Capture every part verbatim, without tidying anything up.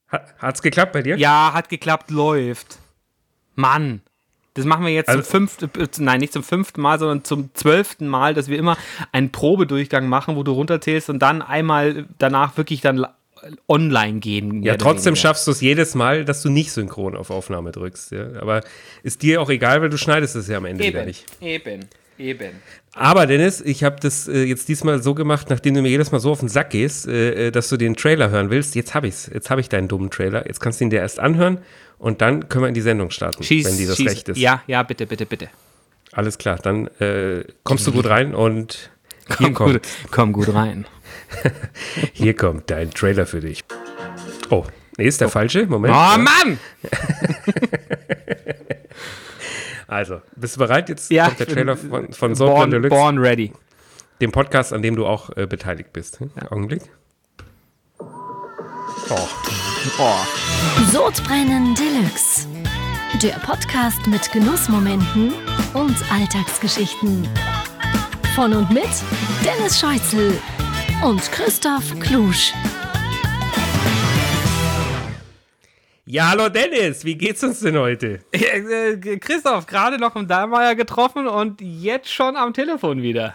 Hat, hat's geklappt bei dir? Ja, hat geklappt, läuft. Mann. Das machen wir jetzt also, zum fünften, nein, nicht zum fünften Mal, sondern zum zwölften Mal, dass wir immer einen Probedurchgang machen, wo du runterzählst und dann einmal danach wirklich dann online gehen. Ja, trotzdem schaffst du es jedes Mal, dass du nicht synchron auf Aufnahme drückst. Ja? Aber ist dir auch egal, weil du schneidest es ja am Ende eben, wieder nicht. Eben, eben. Aber Dennis, ich habe das äh, jetzt diesmal so gemacht, nachdem du mir jedes Mal so auf den Sack gehst, äh, dass du den Trailer hören willst. Jetzt habe ich's. Jetzt habe ich deinen dummen Trailer. Jetzt kannst du ihn dir erst anhören und dann können wir in die Sendung starten, schieß, wenn dir das schieß. recht ist. Ja, ja, bitte, bitte, bitte. Alles klar, dann äh, kommst du gut rein und hier komm, kommt. Gut, komm gut rein. Hier kommt dein Trailer für dich. Oh, nee, ist der oh. falsche. Moment. Oh, ja. Mann! Also, bist du bereit? Jetzt ja, kommt der Trailer von, von Born, Deluxe. Born Ready. Dem Podcast, an dem du auch äh, beteiligt bist. Hm? Ja. Augenblick. Oh. Oh. Sodbrennen Deluxe. Der Podcast mit Genussmomenten und Alltagsgeschichten. Von und mit Dennis Scheuzel und Christoph Klusch. Ja, hallo Dennis, wie geht's uns denn heute? Äh, Christoph, gerade noch im Dahlmeier getroffen und jetzt schon am Telefon wieder.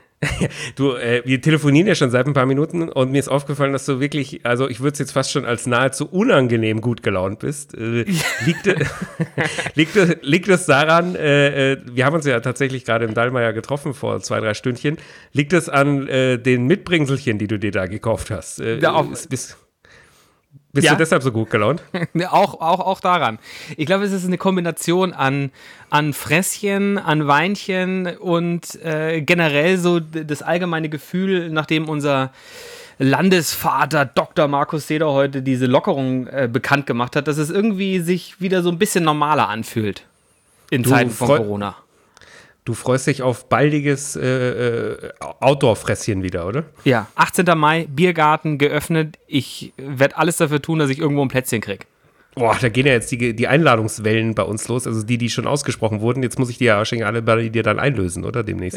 Du, äh, wir telefonieren ja schon seit ein paar Minuten und mir ist aufgefallen, dass du wirklich, also ich würde es jetzt fast schon als nahezu unangenehm gut gelaunt bist. Äh, liegt, liegt, liegt es daran, äh, wir haben uns ja tatsächlich gerade im Dahlmeier getroffen vor zwei, drei Stündchen, liegt es an äh, den Mitbringselchen, die du dir da gekauft hast? Äh, ja, auch, ist, bist bist ja. du deshalb so gut gelaunt? auch, auch, auch daran. Ich glaube, es ist eine Kombination an, an Fresschen, an Weinchen und äh, generell so das allgemeine Gefühl, nachdem unser Landesvater Doktor Markus Seder heute diese Lockerung äh, bekannt gemacht hat, dass es irgendwie sich wieder so ein bisschen normaler anfühlt in du Zeiten von freu- Corona. Du freust dich auf baldiges äh, äh, Outdoor-Fresschen wieder, oder? Ja, achtzehnten Mai, Biergarten geöffnet. Ich werde alles dafür tun, dass ich irgendwo ein Plätzchen kriege. Boah, da gehen ja jetzt die, die Einladungswellen bei uns los, also die, die schon ausgesprochen wurden. Jetzt muss ich die ja wahrscheinlich alle bei dir dann einlösen, oder? Demnächst.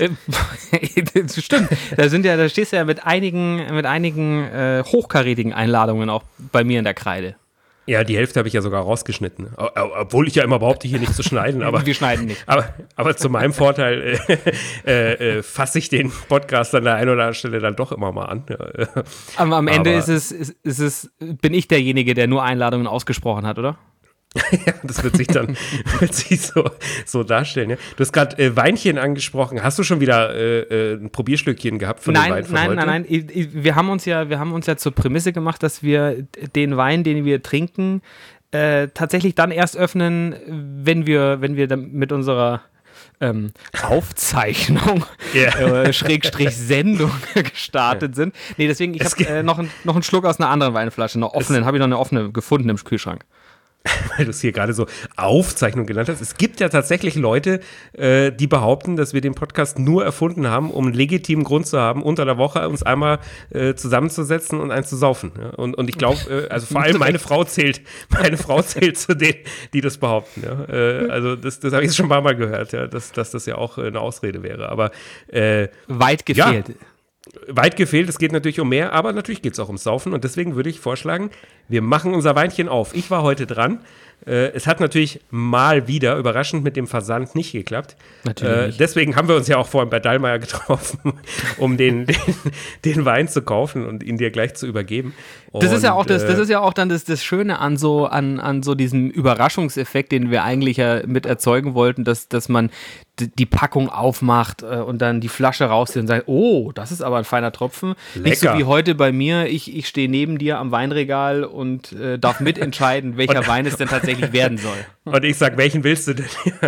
Das stimmt. Da sind ja, da stehst du ja mit einigen, mit einigen äh, hochkarätigen Einladungen auch bei mir in der Kreide. Ja, die Hälfte habe ich ja sogar rausgeschnitten. Obwohl ich ja immer behaupte, hier nicht zu schneiden. Aber, wir schneiden nicht. Aber, aber zu meinem Vorteil äh, äh, fasse ich den Podcast an der einen oder anderen Stelle dann doch immer mal an. Aber am Ende aber, ist, es, ist, ist es, bin ich derjenige, der nur Einladungen ausgesprochen hat, oder? Ja, das wird sich dann wird sich so, so darstellen. Ja. Du hast gerade äh, Weinchen angesprochen. Hast du schon wieder äh, ein Probierschlückchen gehabt von nein, dem Wein von nein, heute? Nein, nein, nein. Wir haben uns ja, wir haben uns ja zur Prämisse gemacht, dass wir den Wein, den wir trinken, äh, tatsächlich dann erst öffnen, wenn wir, wenn wir dann mit unserer ähm, Aufzeichnung, yeah. äh, Schrägstrich Sendung gestartet yeah. sind. Nee, deswegen, ich habe äh, noch, ein, noch einen Schluck aus einer anderen Weinflasche, noch offenen, habe ich noch eine offene gefunden im Kühlschrank. Weil du es hier gerade so Aufzeichnung genannt hast. Es gibt ja tatsächlich Leute, äh, die behaupten, dass wir den Podcast nur erfunden haben, um einen legitimen Grund zu haben, unter der Woche uns einmal äh, zusammenzusetzen und eins zu saufen. Ja? Und, und ich glaube, äh, also vor allem meine Frau zählt, meine Frau zählt zu denen, die das behaupten. Ja? Äh, also das, das habe ich schon ein paar Mal gehört, ja? dass, dass das ja auch eine Ausrede wäre. Aber äh, weit gefehlt. Ja. Weit gefehlt, es geht natürlich um mehr, aber natürlich geht es auch ums Saufen und deswegen würde ich vorschlagen, wir machen unser Weinchen auf. Ich war heute dran. Äh, es hat natürlich mal wieder überraschend mit dem Versand nicht geklappt. Natürlich. Äh, deswegen haben wir uns ja auch vorhin bei Dahlmeier getroffen, um den, den, den Wein zu kaufen und ihn dir gleich zu übergeben. Das und, ist ja auch das, äh, das ist ja auch dann das, das Schöne an so, an, an so diesem Überraschungseffekt, den wir eigentlich ja mit erzeugen wollten, dass, dass man d- die Packung aufmacht äh, und dann die Flasche rauszieht und sagt, oh, das ist aber ein feiner Tropfen. Lecker. Nicht so wie heute bei mir, ich, ich stehe neben dir am Weinregal und äh, darf mitentscheiden, welcher und, Wein es denn tatsächlich werden soll. Und ich sag, welchen willst du denn?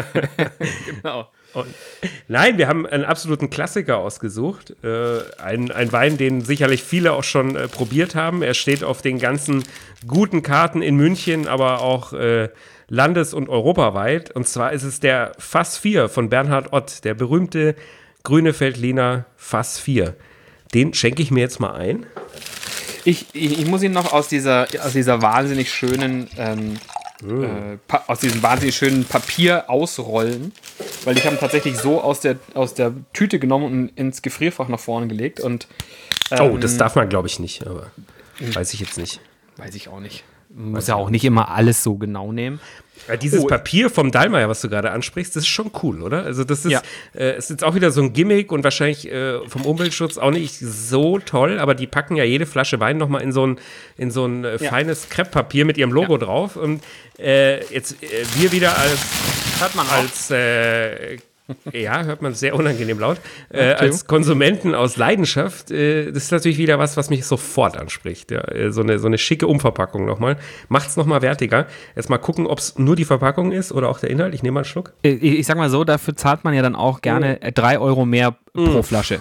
Genau. Und, nein, wir haben einen absoluten Klassiker ausgesucht. Äh, ein, ein Wein, den sicherlich viele auch schon äh, probiert haben. Er steht auf den ganzen guten Karten in München, aber auch äh, landes- und europaweit. Und zwar ist es der Fass vier von Bernhard Ott, der berühmte grüne Veltliner Fass vier. Den schenke ich mir jetzt mal ein. Ich, ich, ich muss ihn noch aus dieser, aus dieser wahnsinnig schönen ähm, mm. äh, pa- aus diesem wahnsinnig schönen Papier ausrollen, weil ich habe ihn tatsächlich so aus der, aus der Tüte genommen und ins Gefrierfach nach vorne gelegt. Und, ähm, oh, das darf man, glaube ich, nicht, aber weiß ich jetzt nicht. Weiß ich auch nicht. Man muss ja auch nicht immer alles so genau nehmen. Ja, dieses Oh. Papier vom Dallmayr, was du gerade ansprichst, das ist schon cool, oder? Also das ist, Ja. äh, ist jetzt auch wieder so ein Gimmick und wahrscheinlich äh, vom Umweltschutz auch nicht so toll, aber die packen ja jede Flasche Wein nochmal in so ein, in so ein äh, Ja. feines Krepppapier mit ihrem Logo Ja. drauf. Und äh, jetzt äh, wir wieder als, Hört man auch. als äh, ja, hört man sehr unangenehm laut, äh, Okay. als Konsumenten aus Leidenschaft, äh, das ist natürlich wieder was, was mich sofort anspricht. Ja. Äh, So eine, so eine schicke Umverpackung nochmal. Macht's nochmal wertiger. Jetzt mal gucken, ob es nur die Verpackung ist oder auch der Inhalt. Ich nehme mal einen Schluck. Ich, ich sag mal so, dafür zahlt man ja dann auch gerne äh, drei Euro mehr pro Flasche.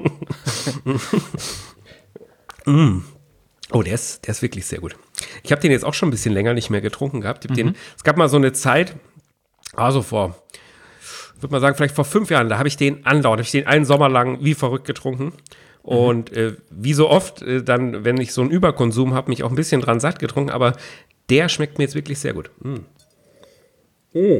Oh, der ist, der ist wirklich sehr gut. Ich habe den jetzt auch schon ein bisschen länger nicht mehr getrunken gehabt. Ich hab den, es gab mal so eine Zeit, also vor, würde man sagen, vielleicht vor fünf Jahren, da habe ich den andauernd, habe ich den einen Sommer lang wie verrückt getrunken. Und äh, wie so oft, äh, dann, wenn ich so einen Überkonsum habe, mich auch ein bisschen dran satt getrunken, aber der schmeckt mir jetzt wirklich sehr gut. Mm. Oh.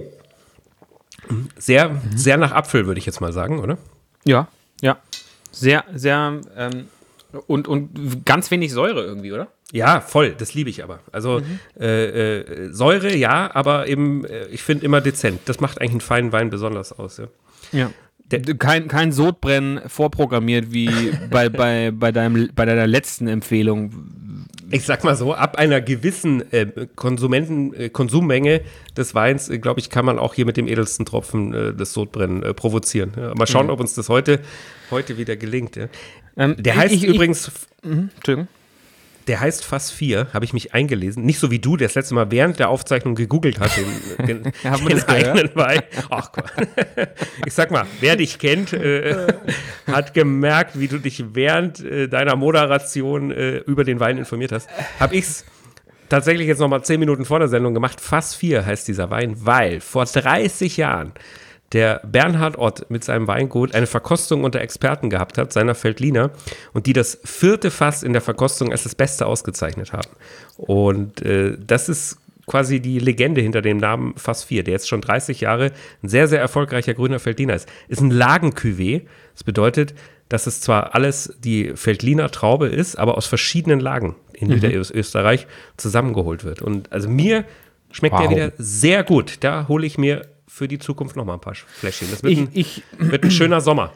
Sehr, sehr nach Apfel, würde ich jetzt mal sagen, oder? Ja, ja. Sehr, sehr ähm, und, und ganz wenig Säure irgendwie, oder? Ja, voll, das liebe ich aber. Also äh, äh, Säure, ja, aber eben, äh, ich finde immer dezent. Das macht eigentlich einen feinen Wein besonders aus. Ja. Ja. Kein, kein Sodbrennen vorprogrammiert wie bei, bei, bei, deinem, bei deiner letzten Empfehlung. Ich sag mal so, ab einer gewissen äh, Konsumenten, äh, Konsummenge des Weins, äh, glaube ich, kann man auch hier mit dem edelsten Tropfen äh, das Sodbrennen äh, provozieren. Ja. Mal schauen, Mhm. ob uns das heute, heute wieder gelingt. Ja. Ähm, Der heißt ich, ich, übrigens... Mhm, Entschuldigung. Der heißt Fass vier, habe ich mich eingelesen. Nicht so wie du, der das letzte Mal während der Aufzeichnung gegoogelt hat, den, den, Haben wir den das gehört? eigenen Wein. Ach Gott. Ich sag mal, wer dich kennt, äh, hat gemerkt, wie du dich während äh, deiner Moderation äh, über den Wein informiert hast. Habe ich's tatsächlich jetzt noch mal zehn Minuten vor der Sendung gemacht. Fass vier heißt dieser Wein, weil vor dreißig Jahren der Bernhard Ott mit seinem Weingut eine Verkostung unter Experten gehabt hat, seiner Veltliner, und die das vierte Fass in der Verkostung als das Beste ausgezeichnet haben. Und äh, das ist quasi die Legende hinter dem Namen Fass vier, der jetzt schon dreißig Jahre ein sehr, sehr erfolgreicher grüner Veltliner ist. Ist ein Lagen-Cuvée. Das bedeutet, dass es zwar alles die Veltliner Traube ist, aber aus verschiedenen Lagen in Niederösterreich zusammengeholt wird. Und also mir schmeckt Wow. der wieder sehr gut. Da hole ich mir für die Zukunft noch mal ein paar Fläschchen. Das wird, Ich, ein, ich, wird ein schöner Sommer.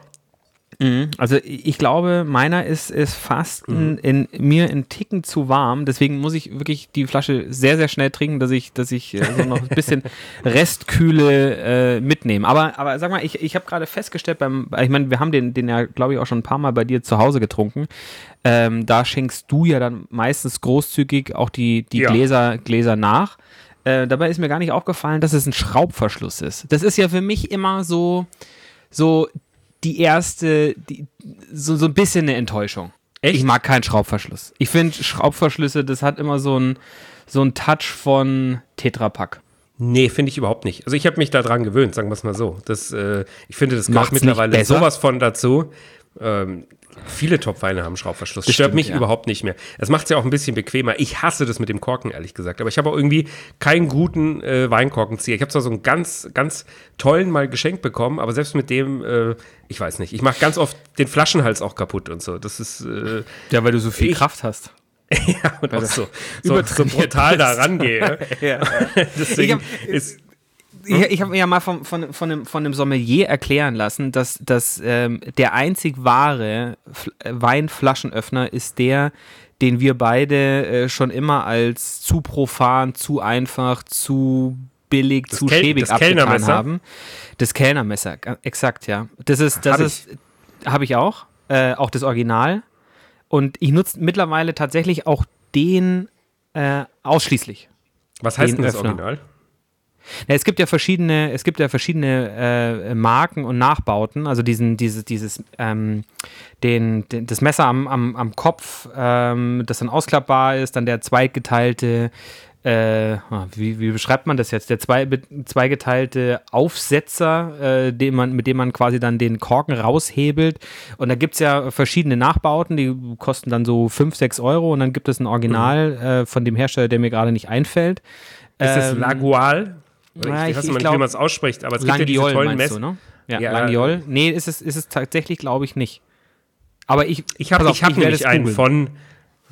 also ich glaube, meiner ist, ist fast in, in mir ein Ticken zu warm. Deswegen muss ich wirklich die Flasche sehr, sehr schnell trinken, dass ich, dass ich äh, so noch ein bisschen Restkühle äh, mitnehme. Aber, aber sag mal, ich, ich habe gerade festgestellt, beim, ich meine, wir haben den, den ja, glaube ich, auch schon ein paar Mal bei dir zu Hause getrunken. Ähm, da schenkst du ja dann meistens großzügig auch die, die Ja. Gläser, Gläser nach. Äh, dabei ist mir gar nicht aufgefallen, dass es ein Schraubverschluss ist. Das ist ja für mich immer so, so die erste, die, so, so ein bisschen eine Enttäuschung. Echt? Ich mag keinen Schraubverschluss. Ich finde Schraubverschlüsse, das hat immer so einen so einen Touch von Tetrapack. Nee, finde ich überhaupt nicht. Also ich habe mich daran gewöhnt, sagen wir es mal so. Das, äh, ich finde, das Macht's gehört nicht mittlerweile besser? sowas von dazu. Ähm, viele Topweine haben Schraubverschluss. Das Stört stimmt, mich ja. überhaupt nicht mehr. Es macht es ja auch ein bisschen bequemer. Ich hasse das mit dem Korken, ehrlich gesagt. Aber ich habe auch irgendwie keinen guten äh, Weinkorkenzieher. Ich habe zwar so einen ganz, ganz tollen mal geschenkt bekommen, aber selbst mit dem, äh, ich weiß nicht. Ich mache ganz oft den Flaschenhals auch kaputt und so. Das ist äh, Ja, weil du so viel Ich- Kraft hast. ja, und auch so, so, so übertrainiert brutal da bist. rangehe. Ja. Deswegen Ich hab- ist Ich, ich habe mir ja mal von, von, von, einem, von einem Sommelier erklären lassen, dass, dass ähm, der einzig wahre F- äh, Weinflaschenöffner ist der, den wir beide äh, schon immer als zu profan, zu einfach, zu billig, Das zu Kel- schäbig das abgetan Kellnermesser? haben. Das Kellnermesser, ga- exakt, ja. Das ist, das Hab ist, habe ich auch, äh, auch das Original. Und ich nutze mittlerweile tatsächlich auch den äh, ausschließlich. was heißt den denn das Öffner. Original? Ja, es gibt ja verschiedene, es gibt ja verschiedene äh, Marken und Nachbauten, also diesen, dieses, dieses, ähm, den, den, das Messer am, am, am Kopf, ähm, das dann ausklappbar ist, dann der zweigeteilte, äh, wie, wie beschreibt man das jetzt? Der zwei, zweigeteilte Aufsetzer, äh, den man, mit dem man quasi dann den Korken raushebelt. Und da gibt es ja verschiedene Nachbauten, die kosten dann so fünf, sechs Euro und dann gibt es ein Original Mhm. äh, von dem Hersteller, der mir gerade nicht einfällt. Ist es Ähm, Lagual? Oder ja, ich, ich- weiß ich nicht, glaub- wie man es ausspricht, aber es gibt ja diese Langiol tollen meinst Mess. du, ne? Ja, Ja, Langiol. Nee, ist es, ist es tatsächlich, glaube ich, nicht. Aber ich, Ich habe pass auf, ich hab werde nämlich es einen googeln. von,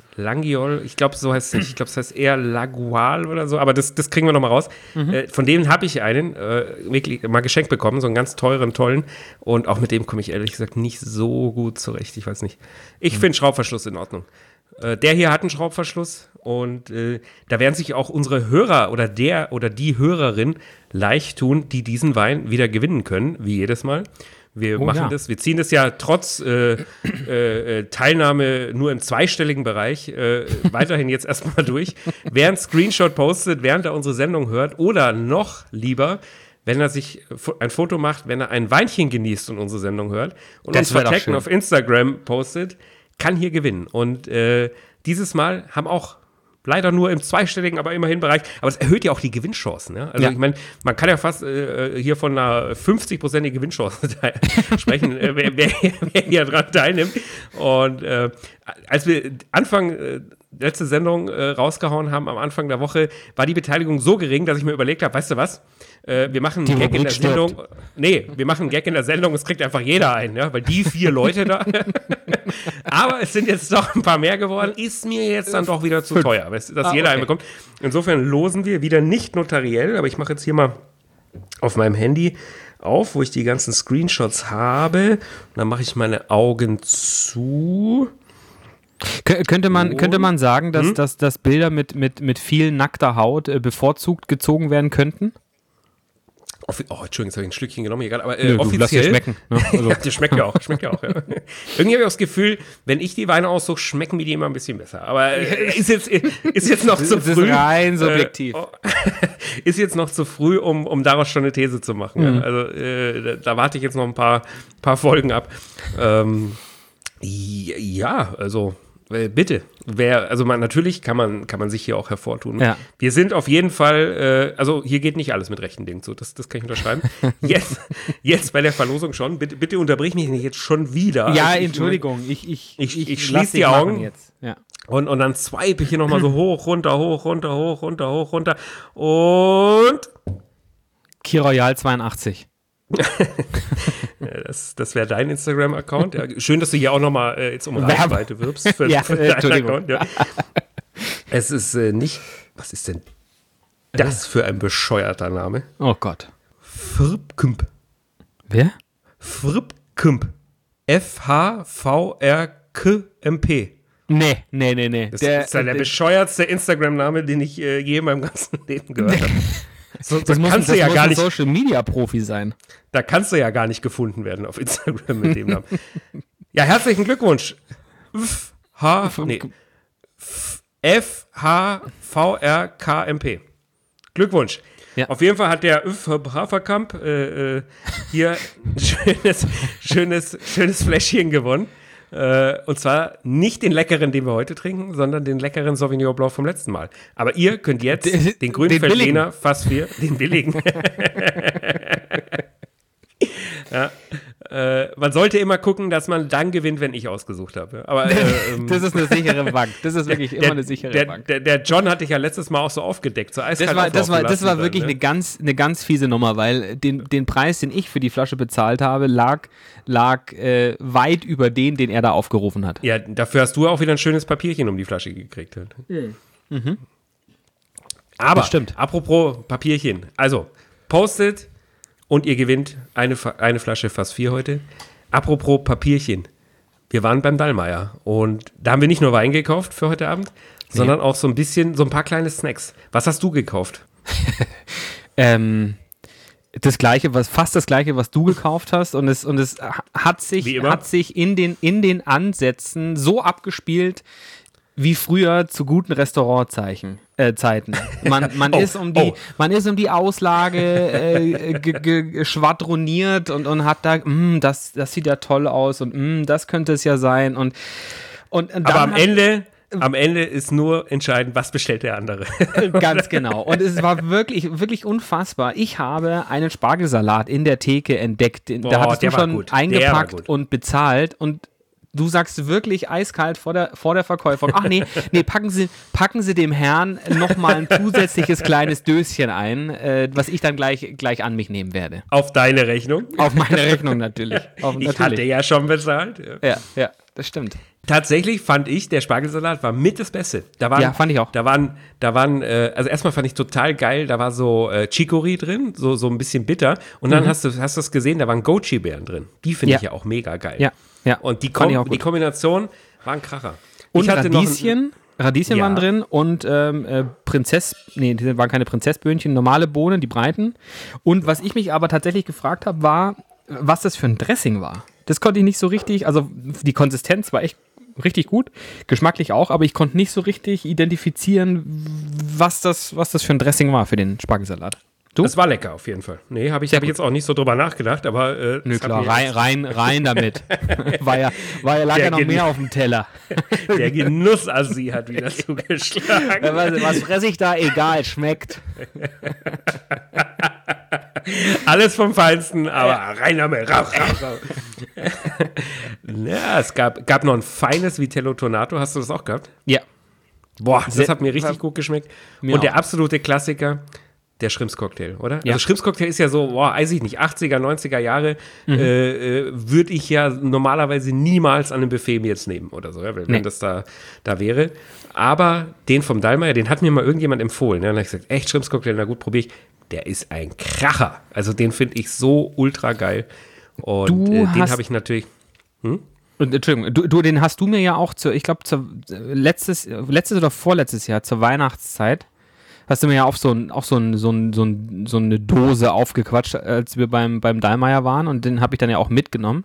Langiol, ich glaube, so heißt es nicht. Ich glaube, es heißt eher Lagual oder so, aber das, das kriegen wir noch mal raus. Mhm. Äh, von denen habe ich einen äh, wirklich mal geschenkt bekommen, so einen ganz teuren, tollen. Und auch mit dem komme ich ehrlich gesagt nicht so gut zurecht. Ich weiß nicht. Ich mhm. finde Schraubverschluss in Ordnung. Äh, der hier hat einen Schraubverschluss und äh, da werden sich auch unsere Hörer oder der oder die Hörerin leicht tun, die diesen Wein wieder gewinnen können, wie jedes Mal. Wir oh, machen ja. das, wir ziehen das ja trotz äh, äh, Teilnahme nur im zweistelligen Bereich äh, weiterhin jetzt erstmal durch. Wer einen Screenshot postet, während er unsere Sendung hört oder noch lieber, wenn er sich ein Foto macht, wenn er ein Weinchen genießt und unsere Sendung hört und das uns vertecken auf Instagram postet, kann hier gewinnen. Und äh, dieses Mal haben auch leider nur im zweistelligen, aber immerhin Bereich. Aber es erhöht ja auch die Gewinnchancen. Ja? Also ja. ich meine, man kann ja fast äh, hier von einer fünfzig-prozentigen Gewinnchance sprechen, äh, wer, wer, wer hier dran teilnimmt. Und äh, als wir Anfang äh, letzte Sendung äh, rausgehauen haben, am Anfang der Woche, war die Beteiligung so gering, dass ich mir überlegt habe, weißt du was, äh, wir machen einen Gag in der Sendung. Stirbt. Nee, wir machen einen Gag in der Sendung, es kriegt einfach jeder ein, ja? Weil die vier Leute da. Aber es sind jetzt doch ein paar mehr geworden, ist mir jetzt dann doch wieder zu teuer, dass ah, jeder okay. einen bekommt. Insofern losen wir wieder nicht notariell, aber ich mache jetzt hier mal auf meinem Handy auf, wo ich die ganzen Screenshots habe. Und dann mache ich meine Augen zu. Kön- könnte man, könnte man sagen, dass, hm? dass, dass Bilder mit, mit, mit viel nackter Haut äh, bevorzugt gezogen werden könnten? Offi- oh, Entschuldigung, jetzt habe ich ein Stückchen genommen, egal, aber äh, Nö, offiziell. Lass dir schmecken. Ne? Also. Ja, das schmeckt ja auch, schmeckt ja auch. Ja. Irgendwie habe ich das Gefühl, wenn ich die Weine aussuche, schmecken mir die immer ein bisschen besser. Aber äh, ist, jetzt, ist jetzt noch zu das früh. Ist rein subjektiv. Äh, oh, ist jetzt noch zu früh, um, um daraus schon eine These zu machen. Mhm. Ja. Also äh, da, da warte ich jetzt noch ein paar, paar Folgen ab. Ähm, ja, also bitte. Wer, also man, natürlich kann man, kann man sich hier auch hervortun. Ja. Wir sind auf jeden Fall, äh, also hier geht nicht alles mit rechten Dingen zu, das, das kann ich unterschreiben. Jetzt, jetzt bei der Verlosung schon, bitte, bitte unterbrich mich nicht jetzt schon wieder. Ja, also ich, Entschuldigung, ich, ich, ich, ich, ich schließe die Augen jetzt. Ja. und, und dann swipe ich hier nochmal so hoch, runter, hoch, runter, hoch, runter, hoch, runter und Key Royal zweiundachtzig. Das, das wäre dein Instagram-Account. Ja, schön, dass du hier auch nochmal äh, jetzt um Reichweite wirbst für, ja, für deinen Account. Ja. Es ist äh, nicht, was ist denn das für ein bescheuerter Name? Oh Gott. Frpkümp. Wer? Frpkümp. F H V R K M P. Nee, nee, nee, nee. Das der, ist ja der, der bescheuertste Instagram-Name, den ich äh, je in meinem ganzen Leben gehört habe. So, das muss, kannst das du ja muss gar ein nicht, Social-Media-Profi sein. Da kannst du ja gar nicht gefunden werden auf Instagram mit dem Namen. Ja, herzlichen Glückwunsch. F H nee. F H V R K M P. Glückwunsch. Ja. Auf jeden Fall hat der F Haferkamp äh, äh, hier ein schönes, schönes, schönes Fläschchen gewonnen. Äh, und zwar nicht den leckeren, den wir heute trinken, sondern den leckeren Sauvignon Blanc vom letzten Mal. Aber ihr könnt jetzt den, den grünen Veltliner fast vier, den billigen. Ja, äh, man sollte immer gucken, dass man dann gewinnt, wenn ich ausgesucht habe. Aber, äh, ähm, das ist eine sichere Bank. Das ist wirklich der, immer eine sichere der, Bank. Der, der John hatte ich ja letztes Mal auch so aufgedeckt. So das war, das war, das war wirklich dann, ne? eine, ganz, eine ganz fiese Nummer, weil den, den Preis, den ich für die Flasche bezahlt habe, lag, lag äh, weit über den, den er da aufgerufen hat. Ja, dafür hast du auch wieder ein schönes Papierchen um die Flasche gekriegt. Mhm. Mhm. Aber, stimmt. Apropos Papierchen. Also, postet und ihr gewinnt eine, eine Flasche Fass vier heute. Apropos Papierchen. Wir waren beim Dallmayr und da haben wir nicht nur Wein gekauft für heute Abend, nee. sondern auch so ein bisschen, so ein paar kleine Snacks. Was hast du gekauft? ähm, das Gleiche, was, fast das Gleiche, was du gekauft hast und es, und es hat sich, hat sich in den, in den Ansätzen so abgespielt, wie früher zu guten Restaurantzeiten. Äh, Zeiten. Man, man, oh, ist um die, oh. man ist um die Auslage äh, g- g- schwadroniert und, und hat da, mm, das, das sieht ja toll aus und mm, das könnte es ja sein. Und, und, und Aber am Ende, am Ende ist nur entscheidend, was bestellt der andere. Ganz genau. Und es war wirklich, wirklich unfassbar. Ich habe einen Spargelsalat in der Theke entdeckt. Den, Boah, da hattest du schon gut. eingepackt und bezahlt und du sagst wirklich eiskalt vor der, vor der Verkäuferin, ach nee, nee, packen Sie, packen Sie dem Herrn nochmal ein zusätzliches kleines Döschen ein, äh, was ich dann gleich, gleich an mich nehmen werde. Auf deine Rechnung? Auf meine Rechnung natürlich. Auf, ich natürlich. hatte ja schon bezahlt. Ja. ja, ja, das stimmt. Tatsächlich fand ich, der Spargelsalat war mit das Beste. Da waren, Ja, fand ich auch. Da waren, da waren, äh, also erstmal fand ich total geil, da war so äh, Chicorée drin, so, so ein bisschen bitter. Und dann Mhm. hast du hast du es gesehen, da waren Goji-Beeren drin. Die finde Ja. ich ja auch mega geil. Ja, ja. Und die, Fand ich auch Kom gut. die Kombination war ein Kracher. Und ich hatte noch ein- Radieschen, Radieschen Ja. waren drin und ähm, äh, Prinzess, nee, die waren keine Prinzessböhnchen, normale Bohnen, die breiten. Und was ich mich aber tatsächlich gefragt habe, war, was das für ein Dressing war. Das konnte ich nicht so richtig, also die Konsistenz war echt richtig gut, geschmacklich auch, aber ich konnte nicht so richtig identifizieren, was das, was das für ein Dressing war für den Spargelsalat. Du? Das war lecker auf jeden Fall. Nee, habe ich, Sehr hab ich gut. jetzt auch nicht so drüber nachgedacht, aber äh, Nö, das hat klar, mir rein, jetzt- rein, rein damit. war ja, war ja, lag Der ja noch Genie- mehr auf dem Teller. der Genussassi hat wieder zugeschlagen. was was fresse ich da? Egal, schmeckt. Alles vom Feinsten, aber rein damit, rauch, rauch, rauch. Ja, es gab, gab noch ein feines Vitello Tonato. Hast du das auch gehabt? Ja. Boah, das Sehr- hat mir richtig gut geschmeckt. Mir Und der auch. absolute Klassiker, der Schrimps-Cocktail, oder? Ja. Also Schrimps-Cocktail ist ja so, boah, weiß ich nicht, achtziger, neunziger Jahre Mhm. äh, äh, würde ich ja normalerweise niemals an einem Buffet mir jetzt nehmen oder so, ja, wenn, Nee. wenn das da, da wäre. Aber den vom Dallmayr, den hat mir mal irgendjemand empfohlen. Ja, und dann habe ich gesagt, echt Schrimps-Cocktail, na gut, probiere ich. Der ist ein Kracher. Also den finde ich so ultra geil. Und Du äh, den hast- habe ich natürlich. Und, Entschuldigung, du, du, den hast du mir ja auch, zu, ich glaube, letztes, letztes oder vorletztes Jahr, zur Weihnachtszeit, hast du mir ja auch so, ein, auch so, ein, so, ein, so, ein, so eine Dose aufgequatscht, als wir beim, beim Dallmayr waren. Und den habe ich dann ja auch mitgenommen.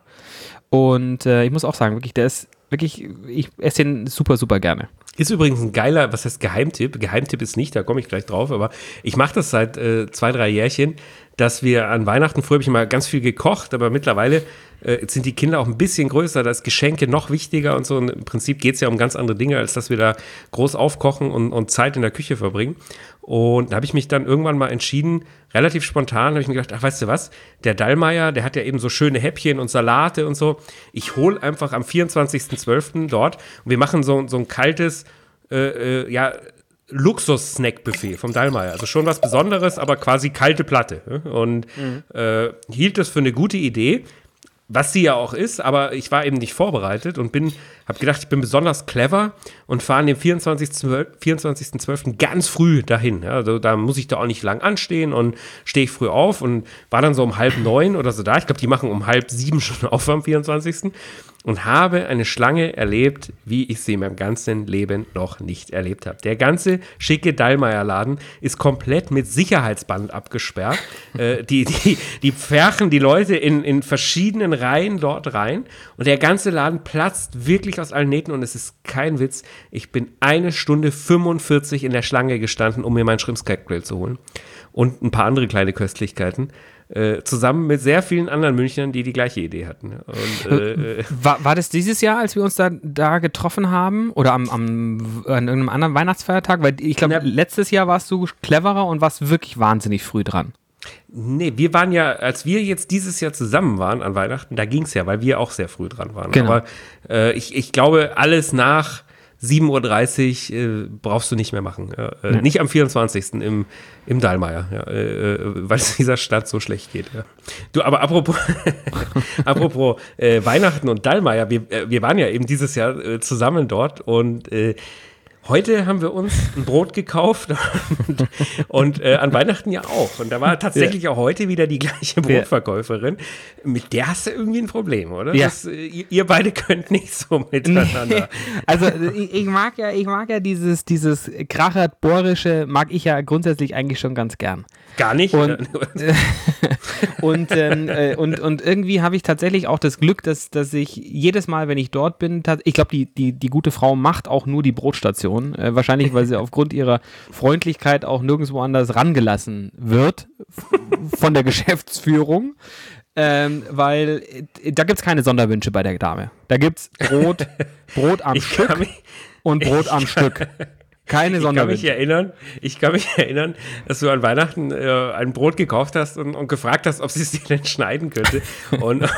Und äh, ich muss auch sagen, wirklich, der ist wirklich, ich esse den super, super gerne. Ist übrigens ein geiler, was heißt Geheimtipp? Geheimtipp ist nicht, da komme ich gleich drauf, aber ich mache das seit äh, zwei, drei Jährchen, dass wir an Weihnachten, früher habe ich immer ganz viel gekocht, aber mittlerweile äh, jetzt sind die Kinder auch ein bisschen größer, da ist Geschenke noch wichtiger und so. Und im Prinzip geht es ja um ganz andere Dinge, als dass wir da groß aufkochen und, und Zeit in der Küche verbringen. Und da habe ich mich dann irgendwann mal entschieden, relativ spontan, habe ich mir gedacht, ach, weißt du was, der Dallmayr, der hat ja eben so schöne Häppchen und Salate und so. Ich hole einfach am vierundzwanzigsten zwölften dort und wir machen so, so ein kaltes, äh, äh, ja, Luxus-Snack-Buffet vom Dallmayr. Also schon was Besonderes, aber quasi kalte Platte. Ne? Und äh, hielt das für eine gute Idee, was sie ja auch ist, aber ich war eben nicht vorbereitet und bin, habe gedacht, ich bin besonders clever und fahre an dem vierundzwanzigsten zwölften ganz früh dahin. Ja, also da muss ich da auch nicht lang anstehen und stehe ich früh auf und war dann so um halb neun oder so da. Ich glaube, die machen um halb sieben schon auf am vierundzwanzigsten und habe eine Schlange erlebt, wie ich sie in meinem ganzen Leben noch nicht erlebt habe. Der ganze schicke Dallmayr-Laden ist komplett mit Sicherheitsband abgesperrt. äh, die, die, die pferchen die Leute in, in verschiedenen Reihen dort rein und der ganze Laden platzt wirklich aus allen Nähten und es ist kein Witz. Ich bin eine Stunde fünfundvierzig in der Schlange gestanden, um mir meinen Schrimps-Cocktail zu holen und ein paar andere kleine Köstlichkeiten. Äh, zusammen mit sehr vielen anderen Münchnern, die die gleiche Idee hatten. Und, äh, War, war das dieses Jahr, als wir uns da, da getroffen haben? Oder am, am, an irgendeinem anderen Weihnachtsfeiertag? Weil ich glaube, Na- letztes Jahr warst du cleverer und warst wirklich wahnsinnig früh dran. nee, wir waren ja, als wir jetzt dieses Jahr zusammen waren an Weihnachten, da ging es ja, weil wir auch sehr früh dran waren. Genau. Aber äh, ich, ich glaube, alles nach sieben Uhr dreißig äh, brauchst du nicht mehr machen. Ja, äh, Nee. Nicht am vierundzwanzigsten im, im Dallmayr, ja, äh, weil es dieser Stadt so schlecht geht. Ja. Du, aber apropos, apropos äh, Weihnachten und Dallmayr, wir, äh, wir waren ja eben dieses Jahr äh, zusammen dort und äh, heute haben wir uns ein Brot gekauft und, und äh, an Weihnachten ja auch. Und da war tatsächlich auch heute wieder die gleiche Brotverkäuferin. Mit der hast du irgendwie ein Problem, oder? Ja. Das, äh, ihr, ihr beide könnt nicht so miteinander. Also ich, ich mag ja, ich mag ja dieses, dieses krachert-bohrische, mag ich ja grundsätzlich eigentlich schon ganz gern. Gar nicht. Und- oder? Und, ähm, äh, und, und irgendwie habe ich tatsächlich auch das Glück, dass, dass ich jedes Mal, wenn ich dort bin, tat- ich glaube, die, die, die gute Frau macht auch nur die Brotstation. Äh, wahrscheinlich, weil sie aufgrund ihrer Freundlichkeit auch nirgendwo anders rangelassen wird f- von der Geschäftsführung. Ähm, weil äh, da gibt es keine Sonderwünsche bei der Dame. Da gibt es Brot, Brot am Ich Stück kann mich, und Brot am Stück. Keine Sonderwind. Ich kann mich erinnern, ich kann mich erinnern, dass du an Weihnachten äh, ein Brot gekauft hast und, und gefragt hast, ob sie es dir denn schneiden könnte. Und, und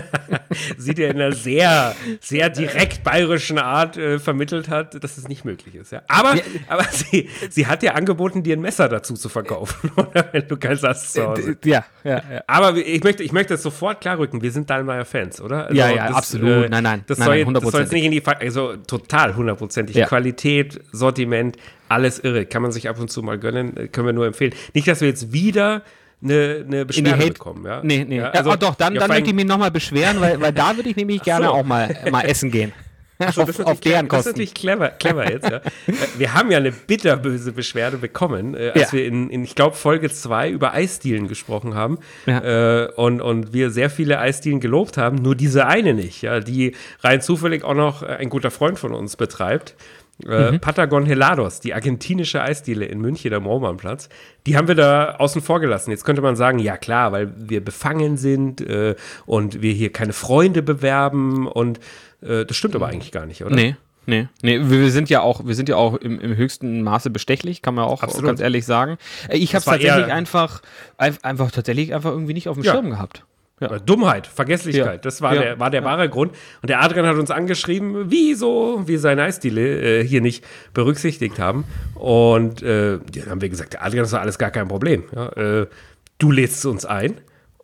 sie dir in einer sehr, sehr direkt bayerischen Art äh, vermittelt hat, dass es nicht möglich ist. Ja. Aber, ja. aber sie, sie hat dir angeboten, dir ein Messer dazu zu verkaufen, oder? Wenn du keins hast zu Hause. Ja, ja, ja. Aber ich möchte, ich möchte das sofort klarrücken, wir sind Dallmayr-Fans, oder? Also ja, ja, das, absolut. Äh, nein, nein, das nein, soll, nein, jetzt, das soll jetzt nicht in die, also total hundertprozentig. Ja. Qualität, Sortiment, alles irre. Kann man sich ab und zu mal gönnen, können wir nur empfehlen. Nicht, dass wir jetzt wieder eine, eine Beschwerde bekommen. Ja? Nee, nee. Ja, also, ja, oh, doch, dann, ja, dann möchte ich mich nochmal beschweren, weil, weil da würde ich nämlich gerne so. auch mal, mal essen gehen. So, auf, auf deren Kosten. Das ist natürlich clever, clever jetzt. Ja. Wir haben ja eine bitterböse Beschwerde bekommen, äh, als ja. wir in, in ich glaube, Folge zwei über Eisdielen gesprochen haben ja. äh, und, und wir sehr viele Eisdielen gelobt haben, nur diese eine nicht, ja, die rein zufällig auch noch ein guter Freund von uns betreibt. Äh, mhm. Patagon Helados, die argentinische Eisdiele in München am Romanplatz, die haben wir da außen vor gelassen. Jetzt könnte man sagen, ja klar, weil wir befangen sind äh, und wir hier keine Freunde bewerben und äh, das stimmt aber eigentlich gar nicht, oder? Nee. Nee, nee, wir sind ja auch, wir sind ja auch im, im höchsten Maße bestechlich, kann man auch Absolut. ganz ehrlich sagen. Ich habe es tatsächlich einfach, einfach tatsächlich einfach irgendwie nicht auf dem ja. Schirm gehabt. Ja. Dummheit, Vergesslichkeit, ja. das war ja. der, war der ja. wahre Grund. Und der Adrian hat uns angeschrieben, wieso wir seine Eisdiele äh, hier nicht berücksichtigt haben. Und äh, dann haben wir gesagt, der Adrian, das war alles gar kein Problem. Ja, äh, du lädst uns ein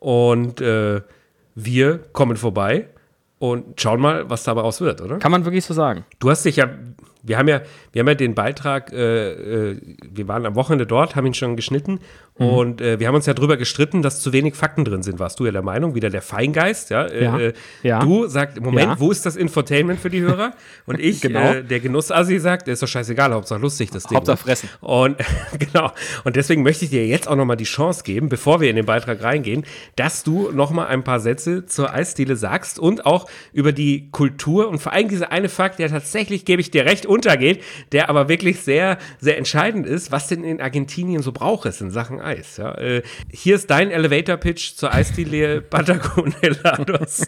und äh, wir kommen vorbei und schauen mal, was dabei raus wird, oder? Kann man wirklich so sagen. Du hast dich ja, wir haben ja, wir haben ja den Beitrag, äh, äh, wir waren am Wochenende dort, haben ihn schon geschnitten mhm. und äh, wir haben uns ja drüber gestritten, dass zu wenig Fakten drin sind. Warst du ja der Meinung, wieder der Feingeist, ja? ja. Äh, ja. Du sagst, Moment, ja. wo ist das Infotainment für die Hörer? Und ich, genau. äh, der Genussassi, sagt, ist doch scheißegal, Hauptsache lustig, das Ding. Hauptsache fressen. Und genau, und deswegen möchte ich dir jetzt auch nochmal die Chance geben, bevor wir in den Beitrag reingehen, dass du nochmal ein paar Sätze zur Eisdiele sagst und auch über die Kultur und vor allem dieser eine Fakt, der tatsächlich, gebe ich dir recht, untergeht, der aber wirklich sehr, sehr entscheidend ist, was denn in Argentinien so braucht es in Sachen Eis. Ja? Äh, hier ist dein Elevator-Pitch zur Eisdiele Patagon Helados,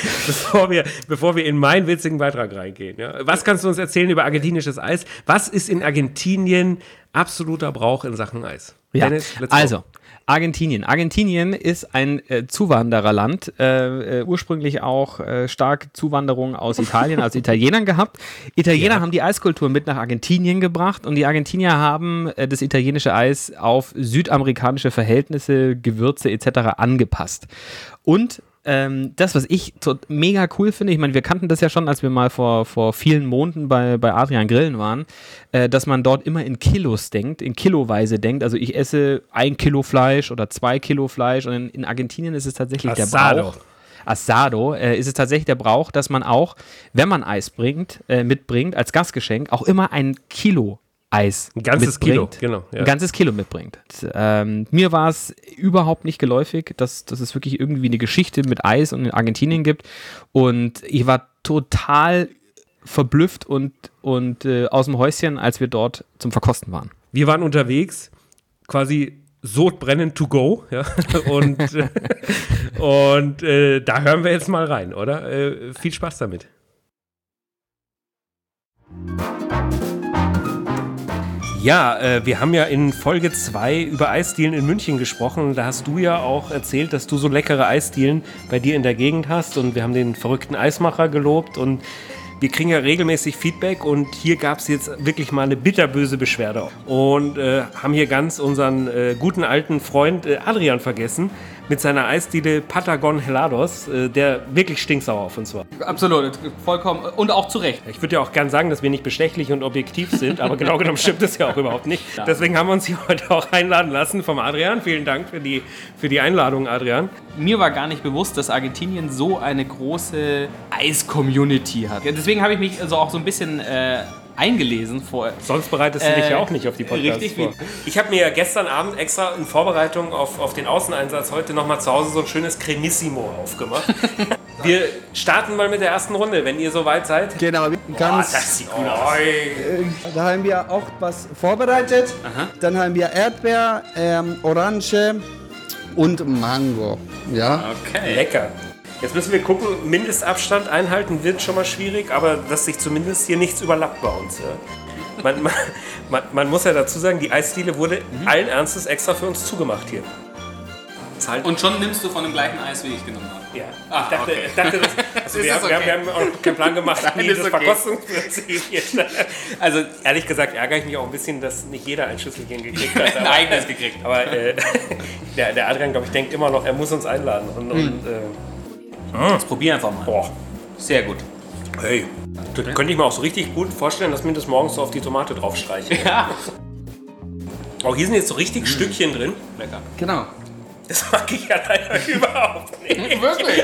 bevor wir, bevor wir in meinen witzigen Beitrag reingehen. Ja? Was kannst du uns erzählen über argentinisches Eis? Was ist in Argentinien absoluter Brauch in Sachen Eis? Ja, Dennis, let's go. Also, Argentinien. Argentinien ist ein äh, Zuwandererland, äh, äh, ursprünglich auch äh, stark Zuwanderung aus Italien, also Italienern gehabt. Italiener ja. haben die Eiskultur mit nach Argentinien gebracht und die Argentinier haben äh, das italienische Eis auf südamerikanische Verhältnisse, Gewürze et cetera angepasst. Und Ähm, das, was ich so mega cool finde, ich meine, wir kannten das ja schon, als wir mal vor, vor vielen Monaten bei, bei Adrian Grillen waren, äh, dass man dort immer in Kilos denkt, in Kiloweise denkt. Also ich esse ein Kilo Fleisch oder zwei Kilo Fleisch und in, in Argentinien ist es tatsächlich Asado. der Brauch. Asado äh, ist es tatsächlich der Brauch, dass man auch, wenn man Eis bringt, äh, mitbringt, als Gastgeschenk, auch immer ein Kilo Eis Ein ganzes Kilo, genau. Ja. Ein ganzes Kilo mitbringt. Ähm, mir war es überhaupt nicht geläufig, dass, dass es wirklich irgendwie eine Geschichte mit Eis und in Argentinien gibt. Und ich war total verblüfft und, und äh, aus dem Häuschen, als wir dort zum Verkosten waren. Wir waren unterwegs, quasi Sodbrennen to go, ja, und, äh, und äh, da hören wir jetzt mal rein, oder? Äh, viel Spaß damit. Ja, äh, wir haben ja in Folge zwei über Eisdielen in München gesprochen. Da hast du ja auch erzählt, dass du so leckere Eisdielen bei dir in der Gegend hast. Und wir haben den verrückten Eismacher gelobt. Und wir kriegen ja regelmäßig Feedback. Und hier gab es jetzt wirklich mal eine bitterböse Beschwerde. Und äh, haben hier ganz unseren äh, guten alten Freund äh, Adrian vergessen. Mit seiner Eisdiele Patagon Helados, äh, der wirklich stinksauer auf uns war. Absolut, vollkommen und auch zu Recht. Ich würde ja auch gern sagen, dass wir nicht bestechlich und objektiv sind, aber genau genommen stimmt das ja auch überhaupt nicht. Ja. Deswegen haben wir uns hier heute auch einladen lassen vom Adrian. Vielen Dank für die, für die Einladung, Adrian. Mir war gar nicht bewusst, dass Argentinien so eine große Eis-Community hat. Deswegen habe ich mich also auch so ein bisschen äh, eingelesen vorher. Sonst bereitest du dich äh, ja auch nicht auf die Podcasts richtig vor. Ich habe mir ja gestern Abend extra in Vorbereitung auf, auf den Außeneinsatz heute nochmal zu Hause so ein schönes Cremissimo aufgemacht. Wir starten mal mit der ersten Runde, wenn ihr soweit seid. Genau. Ganz, oh, das sieht gut aus. Da haben wir auch was vorbereitet. Aha. Dann haben wir Erdbeer, ähm, Orange und Mango. Ja. Okay. Lecker. Jetzt müssen wir gucken, Mindestabstand einhalten wird schon mal schwierig, aber dass sich zumindest hier nichts überlappt bei uns. Ja. man, man, man, man muss ja dazu sagen, die Eisdiele wurde mhm. allen Ernstes extra für uns zugemacht hier. Halt und schon nimmst du von dem gleichen Eis, wie ich genommen habe. Ja, Ach, ich dachte, okay. ich dachte das, also wir, haben, okay. wir, haben, wir haben auch keinen Plan gemacht, wie das okay. Verkostungsprinzip hier. Also ehrlich gesagt ärgere ich mich auch ein bisschen, dass nicht jeder ein Schüsselchen gekriegt hat. Ein eigenes gekriegt. Aber äh, der, der Adrian, glaube ich, denkt immer noch, er muss uns einladen. Und, hm. und, äh, Jetzt probier einfach mal. Boah. Sehr gut. Hey, das okay. könnte ich mir auch so richtig gut vorstellen, dass mir das morgens so auf die Tomate drauf streichen. Ja. Auch hier sind jetzt so richtig hm. Stückchen drin. Lecker. Genau. Das mag ich ja leider überhaupt nicht. Wirklich?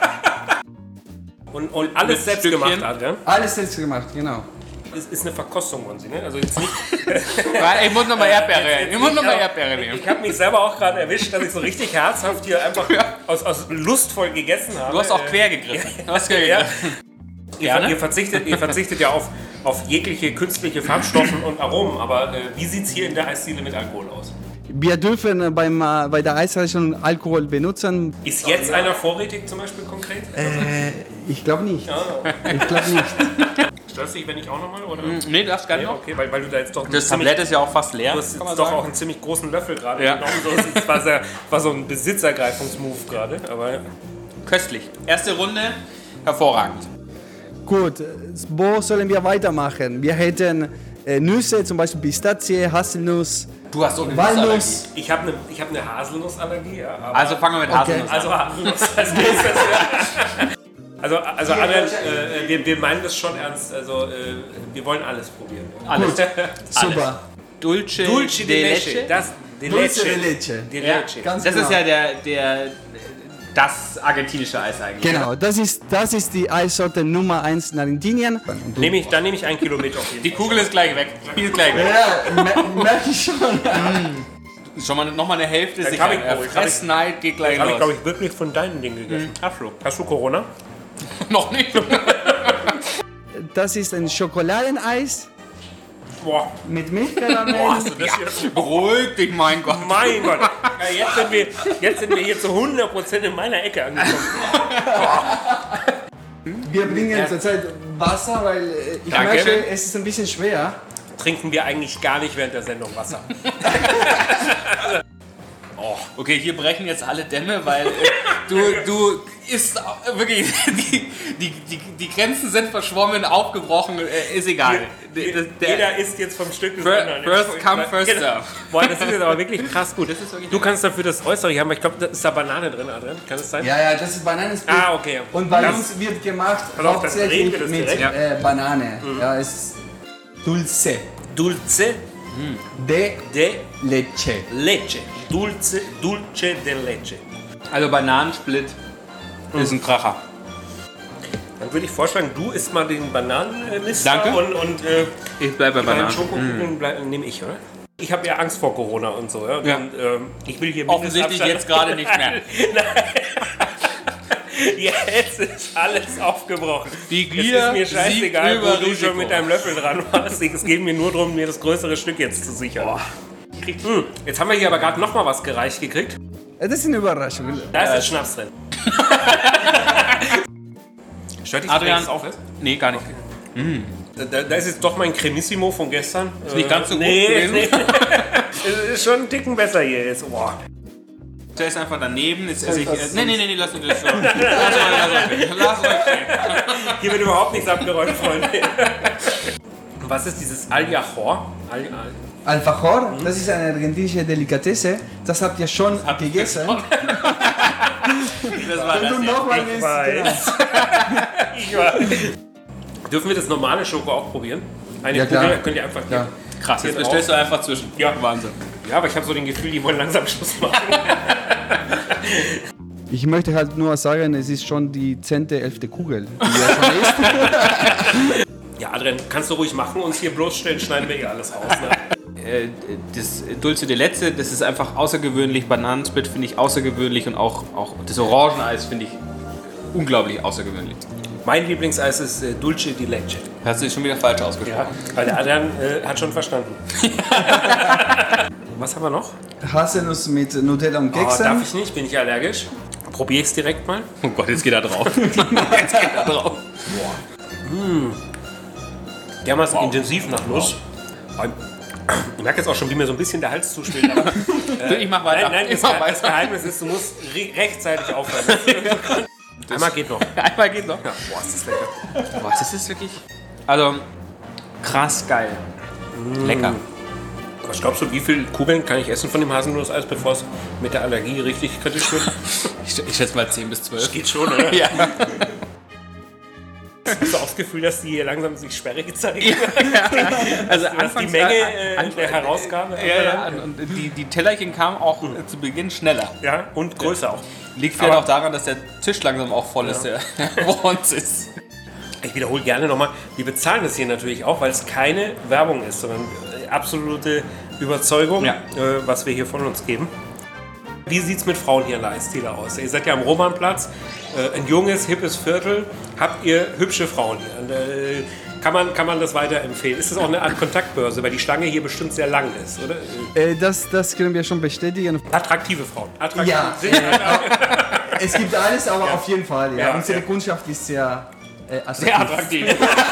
Und, und alles selbst Stückchen. gemacht, Adrian? Alles selbst gemacht, genau. Es ist eine Verkostung, wollen Sie, ne? Also jetzt nicht... ich muss nochmal Erdbeere, ich muss noch mal Erdbeere nehmen. Ich habe mich selber auch gerade erwischt, dass ich so richtig herzhaft hier einfach ja. aus, aus lustvoll gegessen habe. Du hast auch quer gegriffen. Du hast quer gegriffen. Ja. Ihr, ihr, verzichtet, ihr verzichtet ja auf, auf jegliche künstliche Farbstoffe und Aromen, aber äh, wie sieht es hier in der Eisdiele mit Alkohol aus? Wir dürfen beim, äh, bei der Eisreichung Alkohol benutzen. Ist jetzt einer vorrätig zum Beispiel konkret? Äh, ich glaube nicht. Ja. Ich glaube nicht. Störst du dich, wenn ich auch nochmal? Mm, nee, du darfst gar nicht. Nee, okay, weil, weil du da jetzt doch... Das Tablett ist ja auch fast leer. Du hast jetzt doch auch einen ziemlich großen Löffel gerade ja. genommen. Das war, sehr, war so ein Besitzergreifungsmove gerade, aber... Köstlich. Erste Runde, hervorragend. Gut, wo sollen wir weitermachen? Wir hätten äh, Nüsse, zum Beispiel Pistazie, Haselnuss, du hast so eine Walnuss. Ich habe eine hab ne Haselnussallergie. Ja, aber also fangen wir mit Haselnuss okay. an. Also Haselnuss als nächstes. Also, also Adrian, äh, wir, wir meinen das schon ernst. Also äh, wir wollen alles probieren. Alles. Super. Dulce, Dulce de leche. Das, de Dulce leche. de leche. De ja, leche. Ganz das genau. ist ja der, der, das argentinische Eis eigentlich. Genau, das ist, das ist die Eissorte Nummer eins in Argentinien. Nehm ich, dann nehme ich ein Kilo mit auf jeden Die Kugel ist gleich weg. Die ist gleich weg. Ja, mer merke ich schon. Mm. Schon mal noch mal eine Hälfte Dann sicher. Ich, äh, Fressneid geht gleich habe los. ich, glaube ich, wirklich von deinen Dingen gegessen. Mm. Hast du? Hast du Corona? Noch nicht. Das ist ein Schokoladeneis. Boah. Mit Milchkaramell. Boah, hast du das hier? Beruhig dich, mein Gott. Mein Gott. Ja, jetzt, sind wir, jetzt sind wir hier zu hundert Prozent in meiner Ecke angekommen. Wir bringen ja. zurzeit Wasser, weil ich Danke. merke, es ist ein bisschen schwer. Trinken wir eigentlich gar nicht während der Sendung Wasser. Oh, okay, hier brechen jetzt alle Dämme, weil äh, du, du isst wirklich, die, die, die, die Grenzen sind verschwommen, aufgebrochen, äh, ist egal. Je, der, der, jeder isst jetzt vom Stück des First, anderen. first come, first genau. serve. Boah, das ist jetzt aber wirklich krass gut. Das ist wirklich du kannst dafür das Äußere haben, aber ich glaube, da ist da Banane drin, Adrian. Kann das sein? Ja, ja, das ist Bananensplit. Ah, okay. Und bei das uns wird gemacht auf, hauptsächlich das mit direkt. äh, Banane. Mhm. Ja, es ist Dulce. Dulce de, de leche. leche. Dulce, dulce de leche. Also Bananensplit mhm. ist ein Kracher. Dann würde ich vorschlagen, du isst mal den Bananenmister Danke. und, und äh, ich bleibe bei Bananen. Schokokugeln mm. nehme ich, oder? Ich habe ja Angst vor Corona und so. Ja? Ja. Und, ähm, ich will hier offensichtlich jetzt gerade nicht mehr. Jetzt ist alles aufgebrochen. Die Gier es ist mir scheißegal, wo du Risiko. schon mit deinem Löffel dran warst. Es geht mir nur darum, mir das größere Stück jetzt zu sichern. Boah. Hm. Jetzt haben wir hier aber gerade noch mal was gereicht gekriegt. Das ist eine Überraschung. Da ist jetzt Schnaps drin. Stört dich, Adrian, dass das auf ist? Nee, gar nicht. Okay. Mm. Da, da ist jetzt doch mein Cremissimo von gestern. Ist nicht ganz so gut nee, gewesen. Nee. Es ist schon ein Ticken besser hier jetzt. Boah. Der ist einfach daneben. Ist, ist ich, äh, nee, nee, nee, nee, lass uns das schon. Lass euch, lass euch stehen. Hier wird überhaupt nichts abgeräumt, Freunde. Was ist dieses Alfajor? Al, al. Alfajor, mhm. das ist eine argentinische Delikatesse. Das habt ihr schon Hab gegessen. Das war Wenn das du noch mal Ich weiß. Ich weiß. Dürfen wir das normale Schoko auch probieren? Eine Ja, klar. Kugel könnt ihr einfach hier. Ja. Krass, jetzt bestellst du einfach zwischen. Ja. Wahnsinn. Ja, aber ich habe so den Gefühl, die wollen langsam Schluss machen. Ich möchte halt nur sagen, es ist schon die zehnte, elfte Kugel, die ihr schon isst. Ja, Adrian, kannst du ruhig machen, uns hier bloßstellen, schneiden wir eh alles raus. Ne? Äh, das Dulce de Leche, das ist einfach außergewöhnlich. Bananensplit finde ich außergewöhnlich und auch, auch das Orangeneis finde ich unglaublich außergewöhnlich. Mein Lieblingseis ist äh, Dulce di Leche. Hast du schon wieder falsch ausgesprochen? Ja, weil der Adrian äh, hat schon verstanden. Was haben wir noch? Haselnuss mit Nutella und Oh, Keksen. darf ich nicht, bin ich allergisch. Probier ich es direkt mal. Oh Gott, jetzt geht er drauf. Jetzt geht er drauf. Dermaßen wow. intensiv nach Nuss. Ich merke jetzt auch schon, wie mir so ein bisschen der Hals zuschwillt. Aber, äh, ich mach weiter. Nein, nein, ich das, mach das Geheimnis ist, du musst re- rechtzeitig aufhören. Einmal geht noch. Einmal geht noch. Ja, boah, ist das lecker. Boah, das ist wirklich... Also, krass geil. Mm. Lecker. Was glaubst du, wie viele Kugeln kann ich essen von dem Haselnusseis, bevor es mit der Allergie richtig kritisch wird? ich, ich schätze mal zehn bis zwölf. Das geht schon, oder? Ja. Hast du auch das Gefühl, dass die hier langsam sich sperrig zeigen? Ja. Also dass anfangs die Menge äh, äh, der Herausgabe. Ja, ja, und die, die Tellerchen kamen auch mhm. zu Beginn schneller. Ja, und größer auch. Liegt vielleicht auch daran, dass der Tisch langsam auch voll ist, ja. der vor uns ist. Ich wiederhole gerne nochmal, wir bezahlen das hier natürlich auch, weil es keine Werbung ist, sondern absolute Überzeugung, ja. äh, was wir hier von uns geben. Wie sieht es mit Frauen hier in der Eisdiele aus? Ihr seid ja am Romanplatz, äh, ein junges, hippes Viertel. Habt ihr hübsche Frauen hier? Und, äh, kann, man, kann man das weiterempfehlen? Ist das auch eine Art Kontaktbörse, weil die Schlange hier bestimmt sehr lang ist, oder? Äh, das, das können wir schon bestätigen. Attraktive Frauen. Attraktive. Ja, äh, es gibt alles, aber ja. auf jeden Fall. Ja. Ja, Unsere ja. Kundschaft ist sehr äh, attraktiv. Sehr attraktiv.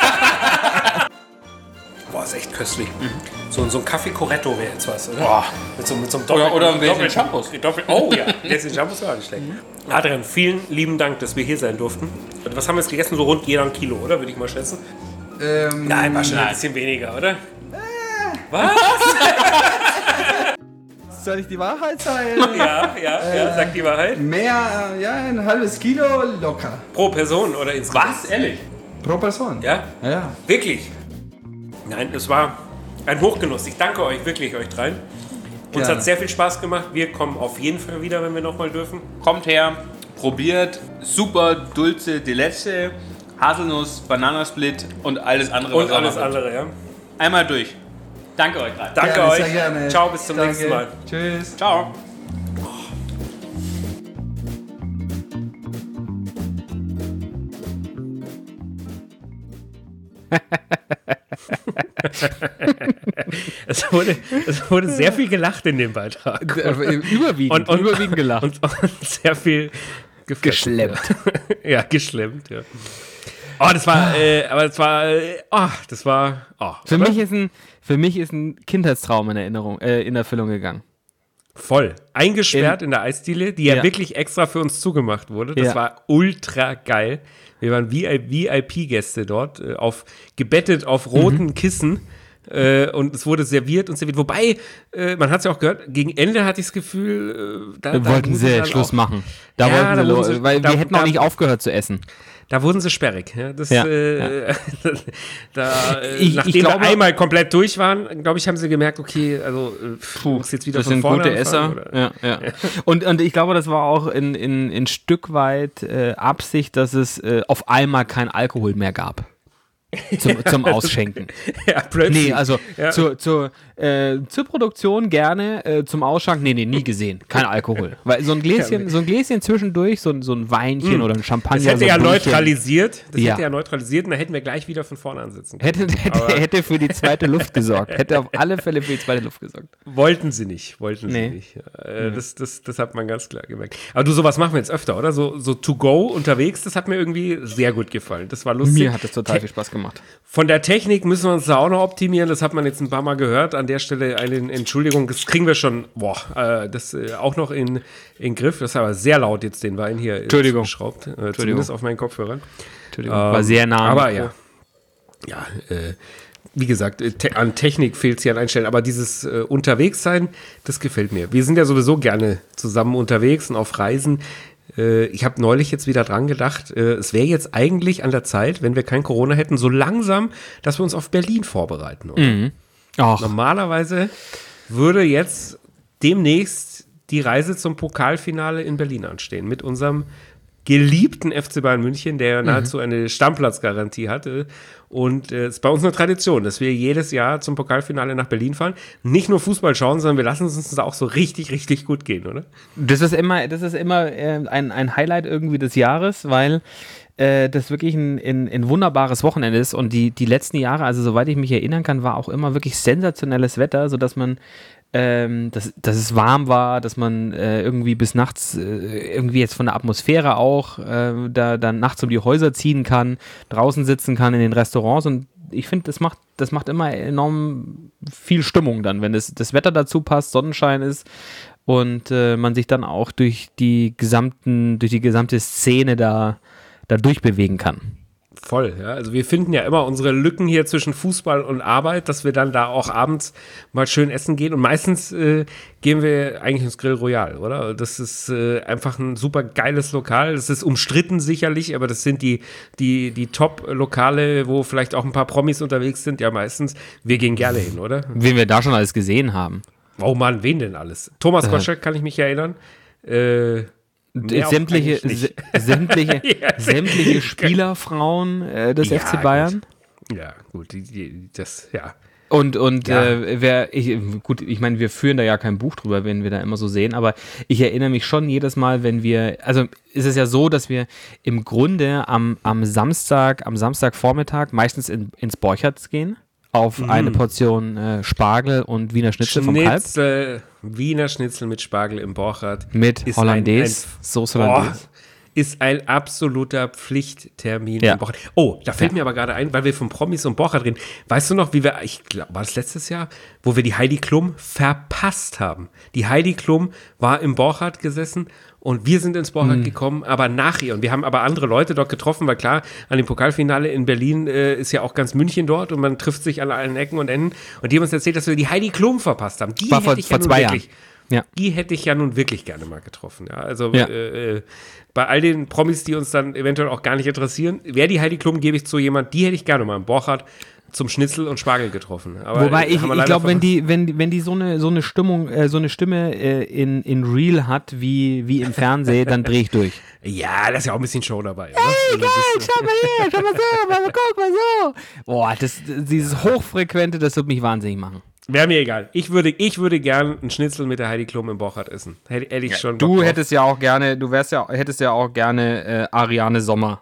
Boah, ist echt köstlich. Mhm. So, so ein Kaffee Corretto wäre jetzt was, oder? Boah. Mit so, mit so einem Doppel- Doppel- oder ein Gläschen Doppel- Shampoos. Doppel- Oh ja, ein Gläschen Shampoos war nicht schlecht. Mhm. Adrian, vielen lieben Dank, dass wir hier sein durften. Was haben wir jetzt gegessen? So rund jeder ein Kilo, oder? Würde ich mal schätzen. Ähm, Nein, war schon nein. ein bisschen weniger, oder? Äh. Was? Soll ich die Wahrheit sagen? Ja, ja, äh, ja, sag die Wahrheit. Mehr, äh, ja, ein halbes Kilo locker. Pro Person oder insgesamt? Was? Ehrlich? Pro Person? Ja? Ja. Wirklich? Nein, es war ein Hochgenuss. Ich danke euch, wirklich euch dreien. Uns Gerne. hat sehr viel Spaß gemacht. Wir kommen auf jeden Fall wieder, wenn wir nochmal dürfen. Kommt her, probiert. Super Dulce de Leche, Haselnuss, Bananasplit und alles andere. Und was alles auch noch andere, ja. Einmal durch. Danke euch gerade. Danke Gerne, euch. sehr gerne. Ciao, bis zum Danke. nächsten Mal. Tschüss. Ciao. Es wurde, es wurde sehr viel gelacht in dem Beitrag. Überwiegend, Und, und, überwiegend gelacht. Und, und sehr viel gefressen. Geschlemmt. Ja, geschlemmt, ja. Oh, das war, äh, aber das war, äh, oh, das war, oh. Für mich ist ein, für mich ist ein Kindheitstraum in Erinnerung, äh, in Erfüllung gegangen. Voll. Eingesperrt in, in der Eisdiele, die ja, ja wirklich extra für uns zugemacht wurde. Das ja. war ultra geil. Wir waren V I P-Gäste dort, äh, auf, gebettet auf roten mhm. Kissen. Äh, und es wurde serviert und serviert. Wobei, äh, man hat es ja auch gehört, gegen Ende hatte ich das Gefühl, äh, da, da wollten sie Schluss auch machen. Da ja, wollten sie, da sie, weil da, wir hätten da, auch nicht aufgehört zu essen. Da wurden sie sperrig. Ja, das, ja, äh, ja. da, äh, ich, nachdem ich glaube, wir einmal komplett durch waren, glaube ich, haben sie gemerkt, okay, also äh, muss jetzt wieder das von sind vorne gute Esser. Ja, ja. Ja. Und, und ich glaube, das war auch in, in, in Stück weit äh, Absicht, dass es äh, auf einmal kein Alkohol mehr gab. Zum, zum Ausschenken. Ja, plötzlich. Nee, also ja. zur, zur, äh, zur Produktion gerne, äh, zum Ausschank, nee, nee, nie gesehen. Kein Alkohol. Weil so ein Gläschen, so ein Gläschen zwischendurch, so, ein- so ein Weinchen Mm. oder ein Champagner. Das hätte so ja ein Brötchen. neutralisiert. Das Ja. hätte ja neutralisiert und da hätten wir gleich wieder von vorne ansitzen können. Hätte, hätte, hätte für die zweite Luft gesorgt. Hätte auf alle Fälle für die zweite Luft gesorgt. Wollten sie nicht, wollten Nee. sie nicht. Äh, das, das, das hat man ganz klar gemerkt. Aber du, sowas machen wir jetzt öfter, oder? So, so to go unterwegs, das hat mir irgendwie sehr gut gefallen. Das war lustig. Mir hat das total viel Spaß gemacht. Von der Technik müssen wir uns da auch noch optimieren. Das hat man jetzt ein paar Mal gehört. An der Stelle eine Entschuldigung. Das kriegen wir schon, boah, äh, das äh, auch noch in, in Griff. Das ist aber sehr laut jetzt den Wein hier Entschuldigung. geschraubt. Äh, zumindest auf meinen Kopfhörern. Entschuldigung, ähm, war sehr nah. Aber ja, ja, äh, wie gesagt, te- an Technik fehlt es hier an Einstellen. Aber dieses äh, Unterwegssein, das gefällt mir. Wir sind ja sowieso gerne zusammen unterwegs und auf Reisen. Ich habe neulich jetzt wieder dran gedacht, äh, es wäre jetzt eigentlich an der Zeit, wenn wir kein Corona hätten, so langsam, dass wir uns auf Berlin vorbereiten. Oder? Mhm. Ach. Normalerweise würde jetzt demnächst die Reise zum Pokalfinale in Berlin anstehen mit unserem geliebten F C Bayern München, der Mhm. nahezu eine Stammplatzgarantie hatte. Und es äh, ist bei uns eine Tradition, dass wir jedes Jahr zum Pokalfinale nach Berlin fahren. Nicht nur Fußball schauen, sondern wir lassen es uns da auch so richtig, richtig gut gehen, oder? Das ist immer, das ist immer äh, ein, ein Highlight irgendwie des Jahres, weil äh, das wirklich ein, ein, ein wunderbares Wochenende ist. Und die, die letzten Jahre, also soweit ich mich erinnern kann, war auch immer wirklich sensationelles Wetter, sodass man Ähm, dass, dass es warm war, dass man äh, irgendwie bis nachts, äh, irgendwie jetzt von der Atmosphäre auch, äh, da dann nachts um die Häuser ziehen kann, draußen sitzen kann in den Restaurants und ich finde, das macht, das macht immer enorm viel Stimmung dann, wenn das, das Wetter dazu passt, Sonnenschein ist und äh, man sich dann auch durch die gesamten, durch die gesamte Szene da, da durchbewegen kann. Voll, ja. Also wir finden ja immer unsere Lücken hier zwischen Fußball und Arbeit, dass wir dann da auch abends mal schön essen gehen. Und meistens äh, gehen wir eigentlich ins Grill Royal, oder? Das ist äh, einfach ein super geiles Lokal. Das ist umstritten sicherlich, aber das sind die, die, die Top-Lokale, wo vielleicht auch ein paar Promis unterwegs sind. Ja, meistens. Wir gehen gerne hin, oder? Wen wir da schon alles gesehen haben. Oh Mann, wen denn alles? Thomas Gottschalk, kann ich mich erinnern. Äh, Sämtliche, s- sämtliche, ja, sämtliche Spielerfrauen äh, des ja, F C Bayern. Gut. Ja, gut, die, die, das, ja. Und, und Ja. äh, wer, ich, gut, ich meine, wir führen da ja kein Buch drüber, wenn wir da immer so sehen, aber ich erinnere mich schon jedes Mal, wenn wir, also ist es ja so, dass wir im Grunde am, am Samstag, am Samstagvormittag meistens in, ins Borchertz gehen, auf Mhm. eine Portion äh, Spargel und Wiener Schnitzel vom Kalb Schnitzel, Wiener Schnitzel mit Spargel im Borchardt. mit ist Hollandaise, ein, ein, Soße Oh, Hollandaise. ist ein absoluter Pflichttermin Ja. im Borchardt. Oh, da fällt Ja. mir aber gerade ein, weil wir von Promis und Borchardt reden. Weißt du noch, wie wir, ich glaube, war das letztes Jahr, wo wir die Heidi Klum verpasst haben? Die Heidi Klum war im Borchardt gesessen und wir sind ins Borchardt Mhm. gekommen, aber nach ihr. Und wir haben aber andere Leute dort getroffen, weil klar, an dem Pokalfinale in Berlin äh, ist ja auch ganz München dort und man trifft sich an allen Ecken und Enden. Und die haben uns erzählt, dass wir die Heidi Klum verpasst haben. Die War hätte vor- ich vor ja nun zwei wirklich, Jahren. Ja. die hätte ich ja nun wirklich gerne mal getroffen. Ja, also Ja. Äh, äh, bei all den Promis, die uns dann eventuell auch gar nicht interessieren, wäre die Heidi Klum, gebe ich zu jemand, die hätte ich gerne mal im Borchardt zum Schnitzel und Spargel getroffen. Aber Wobei äh, ich, haben wir ich leider glaube, wenn verpasst. die, wenn, die- wenn die so eine, so eine Stimmung, äh, so eine Stimme äh, in, in Real hat, wie, wie im Fernsehen, dann drehe ich durch. Ja, da ist ja auch ein bisschen Show dabei. Oder? Also das ist- Schau mal hier, schau mal so, mal, guck mal so. Boah, das, dieses Hochfrequente, das wird mich wahnsinnig machen. Wäre mir egal. Ich würde, ich würde gern einen Schnitzel mit der Heidi Klum im Borchardt essen. Hätte, hätte ich schon Bock Du drauf. hättest ja auch gerne, du wärst ja, hättest ja auch gerne äh, Ariane Sommer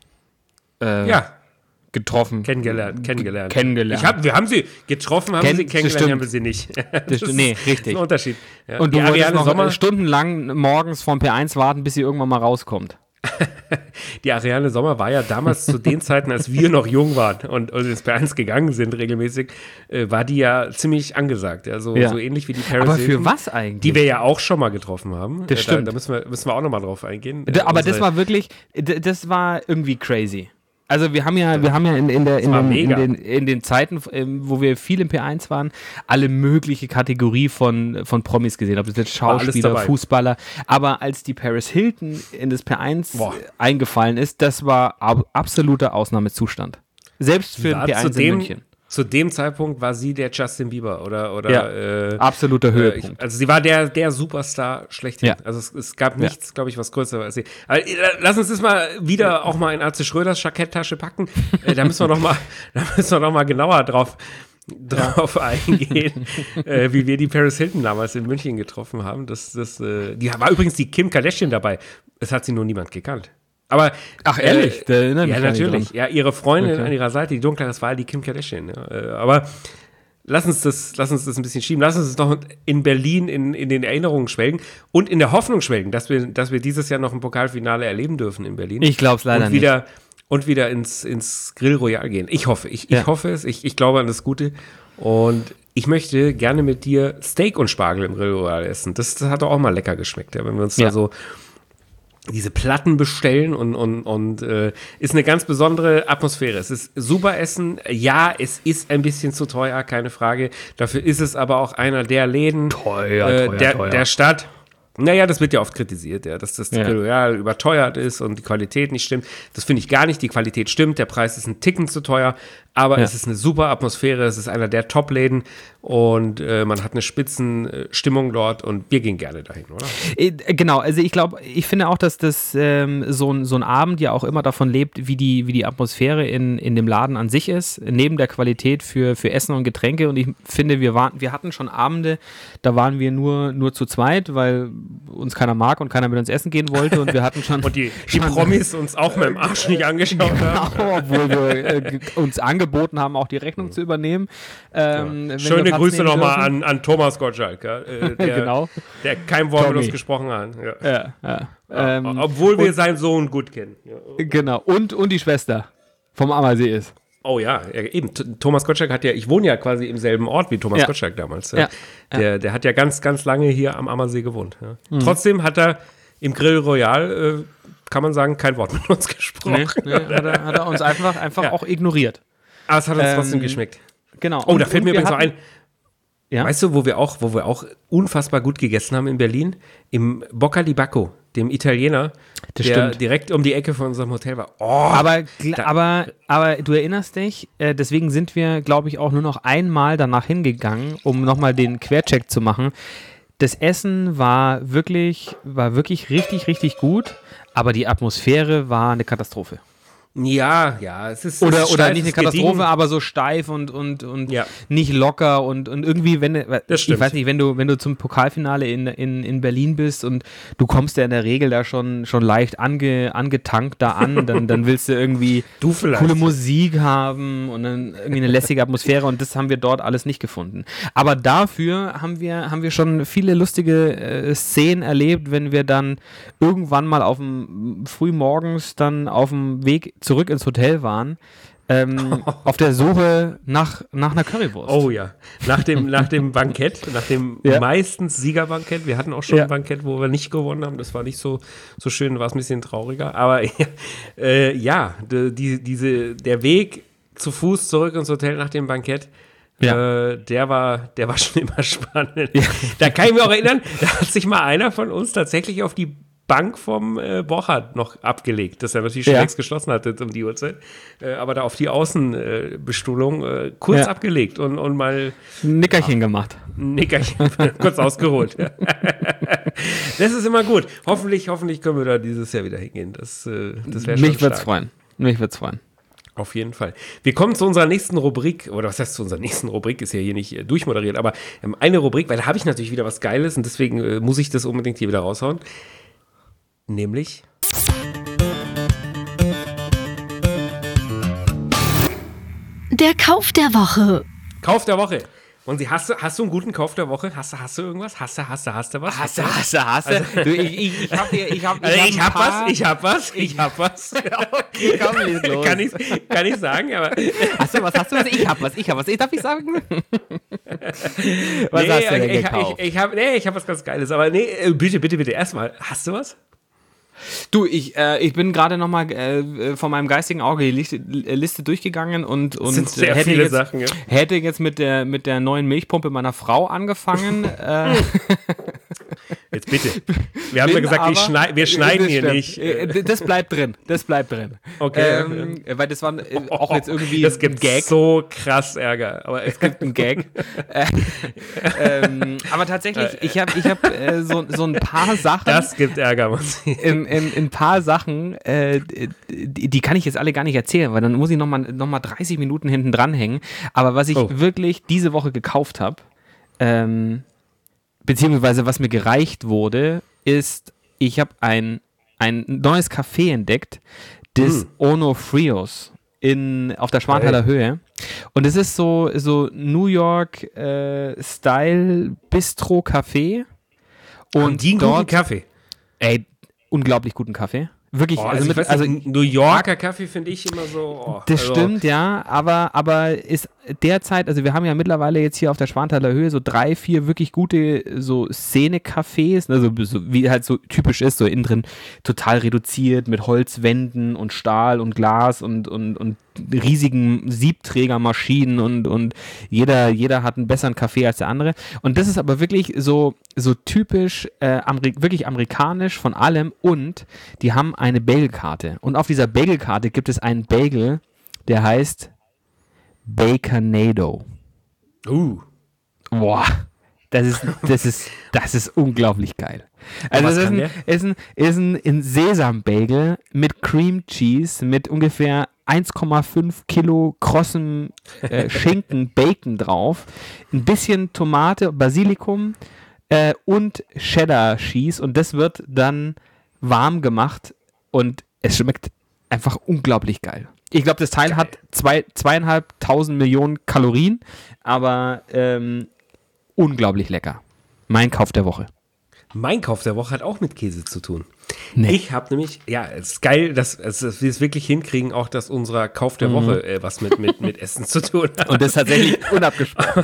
äh, Ja, getroffen. kennengelernt. Kennengelernt. Kennengelernt. Ich hab, wir haben sie getroffen, haben Kenn- sie kennengelernt, stimmt. haben wir sie nicht. Das stimmt. Nee, ist richtig. ein Unterschied. Ja. Und die du wolltest Ariane noch Sommer, stundenlang morgens vom P eins warten, bis sie irgendwann mal rauskommt. die Ariane Sommer war ja damals zu den Zeiten, als wir noch jung waren und, und ins P eins gegangen sind regelmäßig, äh, war die ja ziemlich angesagt. Ja, so, Ja. so ähnlich wie die Paris Aber für Hilton, was eigentlich? die wir ja auch schon mal getroffen haben. Das Äh, stimmt. Da, da müssen, wir, müssen wir auch noch mal drauf eingehen. D- Äh, Aber das unsere- war wirklich, d- das war irgendwie crazy. Also wir haben ja, wir haben ja in, in, der, in, war den, in, mega. den, in den Zeiten, ähm, wo wir viel im P eins waren, alle mögliche Kategorie von, von Promis gesehen. Ob das jetzt War alles Schauspieler, dabei. Fußballer. Aber als die Paris Hilton in das P eins Boah. eingefallen ist, das war ab, absoluter Ausnahmezustand. Selbst für den war P zu eins in dem, München. zu dem Zeitpunkt war sie der Justin Bieber oder, oder Ja, äh, absoluter Äh, Höhepunkt. ich, also sie war der, der Superstar schlechthin. Ja. Also es, es gab nichts, glaube ich, was größer war als sie. Aber, äh, lass uns das mal wieder auch mal in Atze Schröders Jacketttasche packen. Äh, da müssen wir noch mal, da müssen wir noch mal genauer drauf, drauf eingehen, äh, wie wir die Paris Hilton damals in München getroffen haben. Das, das, äh, die war übrigens die Kim Kardashian dabei. Es hat sie nur niemand gekannt. Aber, Ach, ehrlich? Da erinnere ich ja, mich gar nicht natürlich. dran. Ja, ihre Freundin Okay. an ihrer Seite, die dunkle, das war die Kim Kardashian. Ja. Äh, Aber lass uns, das, lass uns das ein bisschen schieben. Lass uns noch in Berlin in, in den Erinnerungen schwelgen und in der Hoffnung schwelgen, dass wir, dass wir dieses Jahr noch ein Pokalfinale erleben dürfen in Berlin. Ich glaube es leider und wieder, Und wieder ins, ins Grill Royal gehen. Ich hoffe, ich, Ja. ich hoffe es. Ich, ich glaube an das Gute. Und ich möchte gerne mit dir Steak und Spargel im Grill Royal essen. Das, das hat doch auch mal lecker geschmeckt, ja, wenn wir uns Ja. da so diese Platten bestellen und, und, und äh, ist eine ganz besondere Atmosphäre. Es ist super Essen. Ja, es ist ein bisschen zu teuer, keine Frage. Dafür ist es aber auch einer der Läden Teuer, äh, teuer, der, teuer. der Stadt. Naja, das wird ja oft kritisiert, ja, dass das Ja. Grill Royal überteuert ist und die Qualität nicht stimmt. Das finde ich gar nicht. Die Qualität stimmt, der Preis ist ein Ticken zu teuer, aber Ja. es ist eine super Atmosphäre. Es ist einer der Top-Läden und äh, man hat eine Spitzenstimmung dort und wir gehen gerne dahin, oder? Äh, Genau, also ich glaube, ich finde auch, dass das ähm, so, ein, so ein Abend ja auch immer davon lebt, wie die, wie die Atmosphäre in, in dem Laden an sich ist, neben der Qualität für, für Essen und Getränke. Und ich finde, wir waren, wir hatten schon Abende, da waren wir nur, nur zu zweit, weil uns keiner mag und keiner mit uns essen gehen wollte. Und wir hatten schon. Und die, die Promis uns auch mit dem Arsch nicht angeschaut haben. Genau, obwohl wir äh, ge- uns angeboten haben, auch die Rechnung zu übernehmen. Ähm, wenn wir Schöne Platz Grüße nehmen nochmal dürfen. an, an Thomas Gottschalk, ja, äh, der, Genau. der kein Wort mit Tommy. uns gesprochen hat. Ja. Ja, ja. Ähm, Obwohl wir seinen Sohn gut kennen. Ja. Genau. Und, und die Schwester vom Ammersee ist. Oh ja, ja, eben. T- Thomas Gottschalk hat ja, ich wohne ja quasi im selben Ort wie Thomas Ja. Gottschalk damals. Ja. Der, der hat ja ganz, ganz lange hier am Ammersee gewohnt. Ja. Mhm. Trotzdem hat er im Grill Royal, äh, kann man sagen, kein Wort mit uns gesprochen. Nee, nee, hat, er, hat er uns einfach, einfach Ja. auch ignoriert. Aber es hat uns Ähm, trotzdem geschmeckt. Genau. Oh, da Und- fällt und mir wir übrigens noch hatten- ein. Ja? Weißt du, wo wir auch, wo wir auch unfassbar gut gegessen haben in Berlin? Im Bocca di Bacco, dem Italiener, Das der stimmt. direkt um die Ecke von unserem Hotel war. Oh, Aber, gl- da- aber, aber du erinnerst dich, äh, deswegen sind wir, glaube ich, auch nur noch einmal danach hingegangen, um nochmal den Quercheck zu machen. Das Essen war wirklich, war wirklich richtig, richtig gut, aber die Atmosphäre war eine Katastrophe. ja, ja, es ist. Oder, es ist oder steif, nicht eine es ist Katastrophe, gediegen. aber so steif und, und, und Ja. nicht locker und, und irgendwie, wenn du, Das stimmt. ich weiß nicht, wenn du, wenn du zum Pokalfinale in, in, in Berlin bist und du kommst ja in der Regel da schon, schon leicht ange, angetankt da an, dann, dann willst du irgendwie Du vielleicht. coole Musik haben und dann irgendwie eine lässige Atmosphäre und das haben wir dort alles nicht gefunden. Aber dafür haben wir, haben wir schon viele lustige äh, Szenen erlebt, wenn wir dann irgendwann mal auf dem frühmorgens dann auf dem Weg zurück ins Hotel waren, ähm, auf der Suche nach, nach einer Currywurst. Oh ja, nach dem, nach dem Bankett, nach dem Ja. meistens Siegerbankett. Wir hatten auch schon Ja. ein Bankett, wo wir nicht gewonnen haben. Das war nicht so, so schön, war es ein bisschen trauriger. Aber äh, ja, die, die, diese, der Weg zu Fuß zurück ins Hotel nach dem Bankett, Ja. äh, der, war, der war schon immer spannend. Da kann ich mich auch erinnern, da hat sich mal einer von uns tatsächlich auf die Bank vom äh, Borchardt noch abgelegt, dass er natürlich schon Ja. längst geschlossen hatte um die Uhrzeit, äh, aber da auf die Außenbestuhlung äh, kurz Ja. abgelegt und, und mal Ein Nickerchen gemacht. ein Nickerchen kurz ausgeholt. Das ist immer gut. Hoffentlich, hoffentlich können wir da dieses Jahr wieder hingehen. Das, äh, das wäre schon Mich wird's stark. freuen. Mich wird's freuen. Auf jeden Fall. Wir kommen zu unserer nächsten Rubrik, oder was heißt zu unserer nächsten Rubrik, ist ja hier nicht äh, durchmoderiert, aber ähm, eine Rubrik, weil da habe ich natürlich wieder was Geiles und deswegen äh, muss ich das unbedingt hier wieder raushauen. Nämlich Der Kauf der Woche. Kauf der Woche. Und sie, hast du, hast du einen guten Kauf der Woche? Hast du, hast du irgendwas? Hast du, hast du, hast du was? Hast du, hast du, hast du. Du, ich ich, ich hab hier, ich hab, Also ich ein hab paar- was, ich hab was, ich hab was. Okay, komm, leg los. kann, ich, kann ich sagen, aber Hast du was, hast du was? Ich hab was, ich hab was. Ich darf ich sagen? Was nee, hast du denn ich, gekauft? Ich, ich, hab, nee, ich hab was ganz Geiles, aber nee, äh, bitte, bitte, bitte, erstmal, hast du was? Du, ich, äh, ich bin gerade nochmal äh, von meinem geistigen Auge die Liste, Liste durchgegangen und, und sind sehr hätte, viele jetzt, Sachen, ja. hätte jetzt mit der, mit der neuen Milchpumpe meiner Frau angefangen. äh, Jetzt bitte. Wir haben ja bin gesagt, aber- ich schnei wir schneiden Das hier stimmt. nicht. Äh, Das bleibt drin, das bleibt drin. Okay. Ähm, weil das war äh, auch jetzt irgendwie das gibt ein Gag. so krass Ärger. Aber es gibt Ein Gag. äh, ähm, aber tatsächlich, ich habe ich hab, äh, so, so ein paar Sachen. das gibt Ärger, muss ich. in, in, in ein paar Sachen, äh, die, die kann ich jetzt alle gar nicht erzählen, weil dann muss ich nochmal noch mal dreißig Minuten hinten dranhängen. Aber was ich Oh. wirklich diese Woche gekauft habe, ähm, beziehungsweise was mir gereicht wurde, ist, ich habe ein, ein neues Café entdeckt, das Mm. Ono Frios in, auf der Schwanthaler Höhe. Und es ist so, so New York äh, Style Bistro Café. Und die einen guten Kaffee. Ey, unglaublich guten Kaffee. Wirklich, Oh, also, also, mit, ich weiß also nicht, New Yorker Kaffee finde ich immer so. Oh, das also, stimmt, ja, aber, aber ist derzeit, also wir haben ja mittlerweile jetzt hier auf der Schwanthaler Höhe so drei, vier wirklich gute so Szene-Cafés, also so, wie halt so typisch ist, so innen drin total reduziert mit Holzwänden und Stahl und Glas und, und, und riesigen Siebträgermaschinen und, und jeder, jeder hat einen besseren Kaffee als der andere. Und das ist aber wirklich so, so typisch, äh, Ameri- wirklich amerikanisch von allem und die haben eine Bagelkarte. Und auf dieser Bagelkarte gibt es einen Bagel, der heißt Baconado. Uh. Boah, das ist, das ist, das ist unglaublich geil. Also was das ist kann ein, der? ist ein, ist ein, ein Sesam-Bagel mit Cream Cheese, mit ungefähr eins Komma fünf Kilo krossem äh, Schinken, Bacon drauf, ein bisschen Tomate, Basilikum äh, und Cheddar Cheese und das wird dann warm gemacht und es schmeckt einfach unglaublich geil. Ich glaube, das Teil Geil. hat zwei, zweieinhalbtausend Millionen Kalorien, aber ähm, unglaublich lecker. Mein Kauf der Woche. Mein Kauf der Woche hat auch mit Käse zu tun. Nee. Ich habe nämlich, ja, es ist geil, dass, dass wir es wirklich hinkriegen, auch dass unser Kauf der Mhm. Woche äh, was mit, mit, mit Essen zu tun hat. Und das tatsächlich unabgesprochen.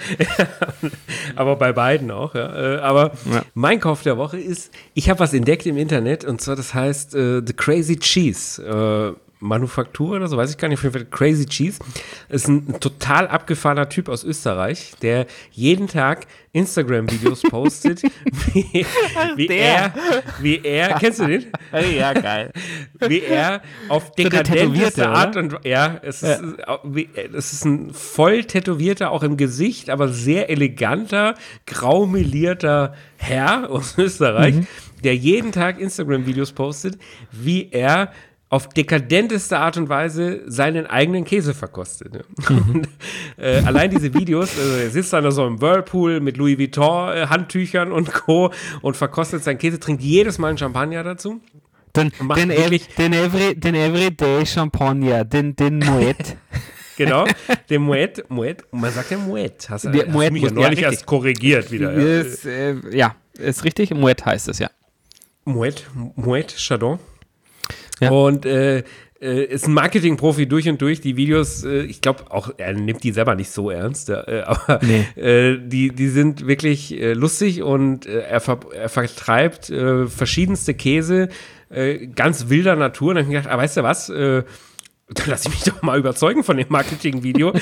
Aber bei beiden auch, ja. Äh, Aber Ja. mein Kauf der Woche ist, ich habe was entdeckt im Internet und zwar, das heißt äh, The Crazy Cheese. Äh, Manufaktur oder so, weiß ich gar nicht, auf jeden Fall Crazy Cheese. Ist ein, ein total abgefahrener Typ aus Österreich, der jeden Tag Instagram-Videos postet, wie, wie der. er, wie er, kennst du den? Ja, geil. Wie er auf der dekadenteste Tätowierte, Art und ja, es ist, äh, wie- es ist ein voll tätowierter, auch im Gesicht, aber sehr eleganter, graumelierter Herr aus Österreich, Mhm. der jeden Tag Instagram-Videos postet, wie er auf dekadenteste Art und Weise seinen eigenen Käse verkostet. Ne? Und, äh, allein diese Videos, also er sitzt dann so im Whirlpool mit Louis Vuitton äh, Handtüchern und Co. und verkostet seinen Käse, trinkt jedes Mal einen Champagner dazu. Den, macht den, wirklich- ev- den, every, den Everyday Champagner, den, den Moet. Genau, den Moet, Moet, man sagt ja Moet. Hast, Der hast Moet mich ja muss- ja, neulich richtig. erst korrigiert wieder. Ja. ist, äh, ja, ist richtig. Moet heißt es, ja. Moet, Moet Chardon. Ja. Und äh, äh, ist ein Marketing-Profi durch und durch. Die Videos, äh, ich glaube auch, er nimmt die selber nicht so ernst, äh, aber Nee. äh, die, die sind wirklich äh, lustig und äh, er, ver er vertreibt äh, verschiedenste Käse, äh, ganz wilder Natur. Und dann habe ich gedacht, ah, weißt du was, äh, dann lass ich mich doch mal überzeugen von dem Marketing-Video.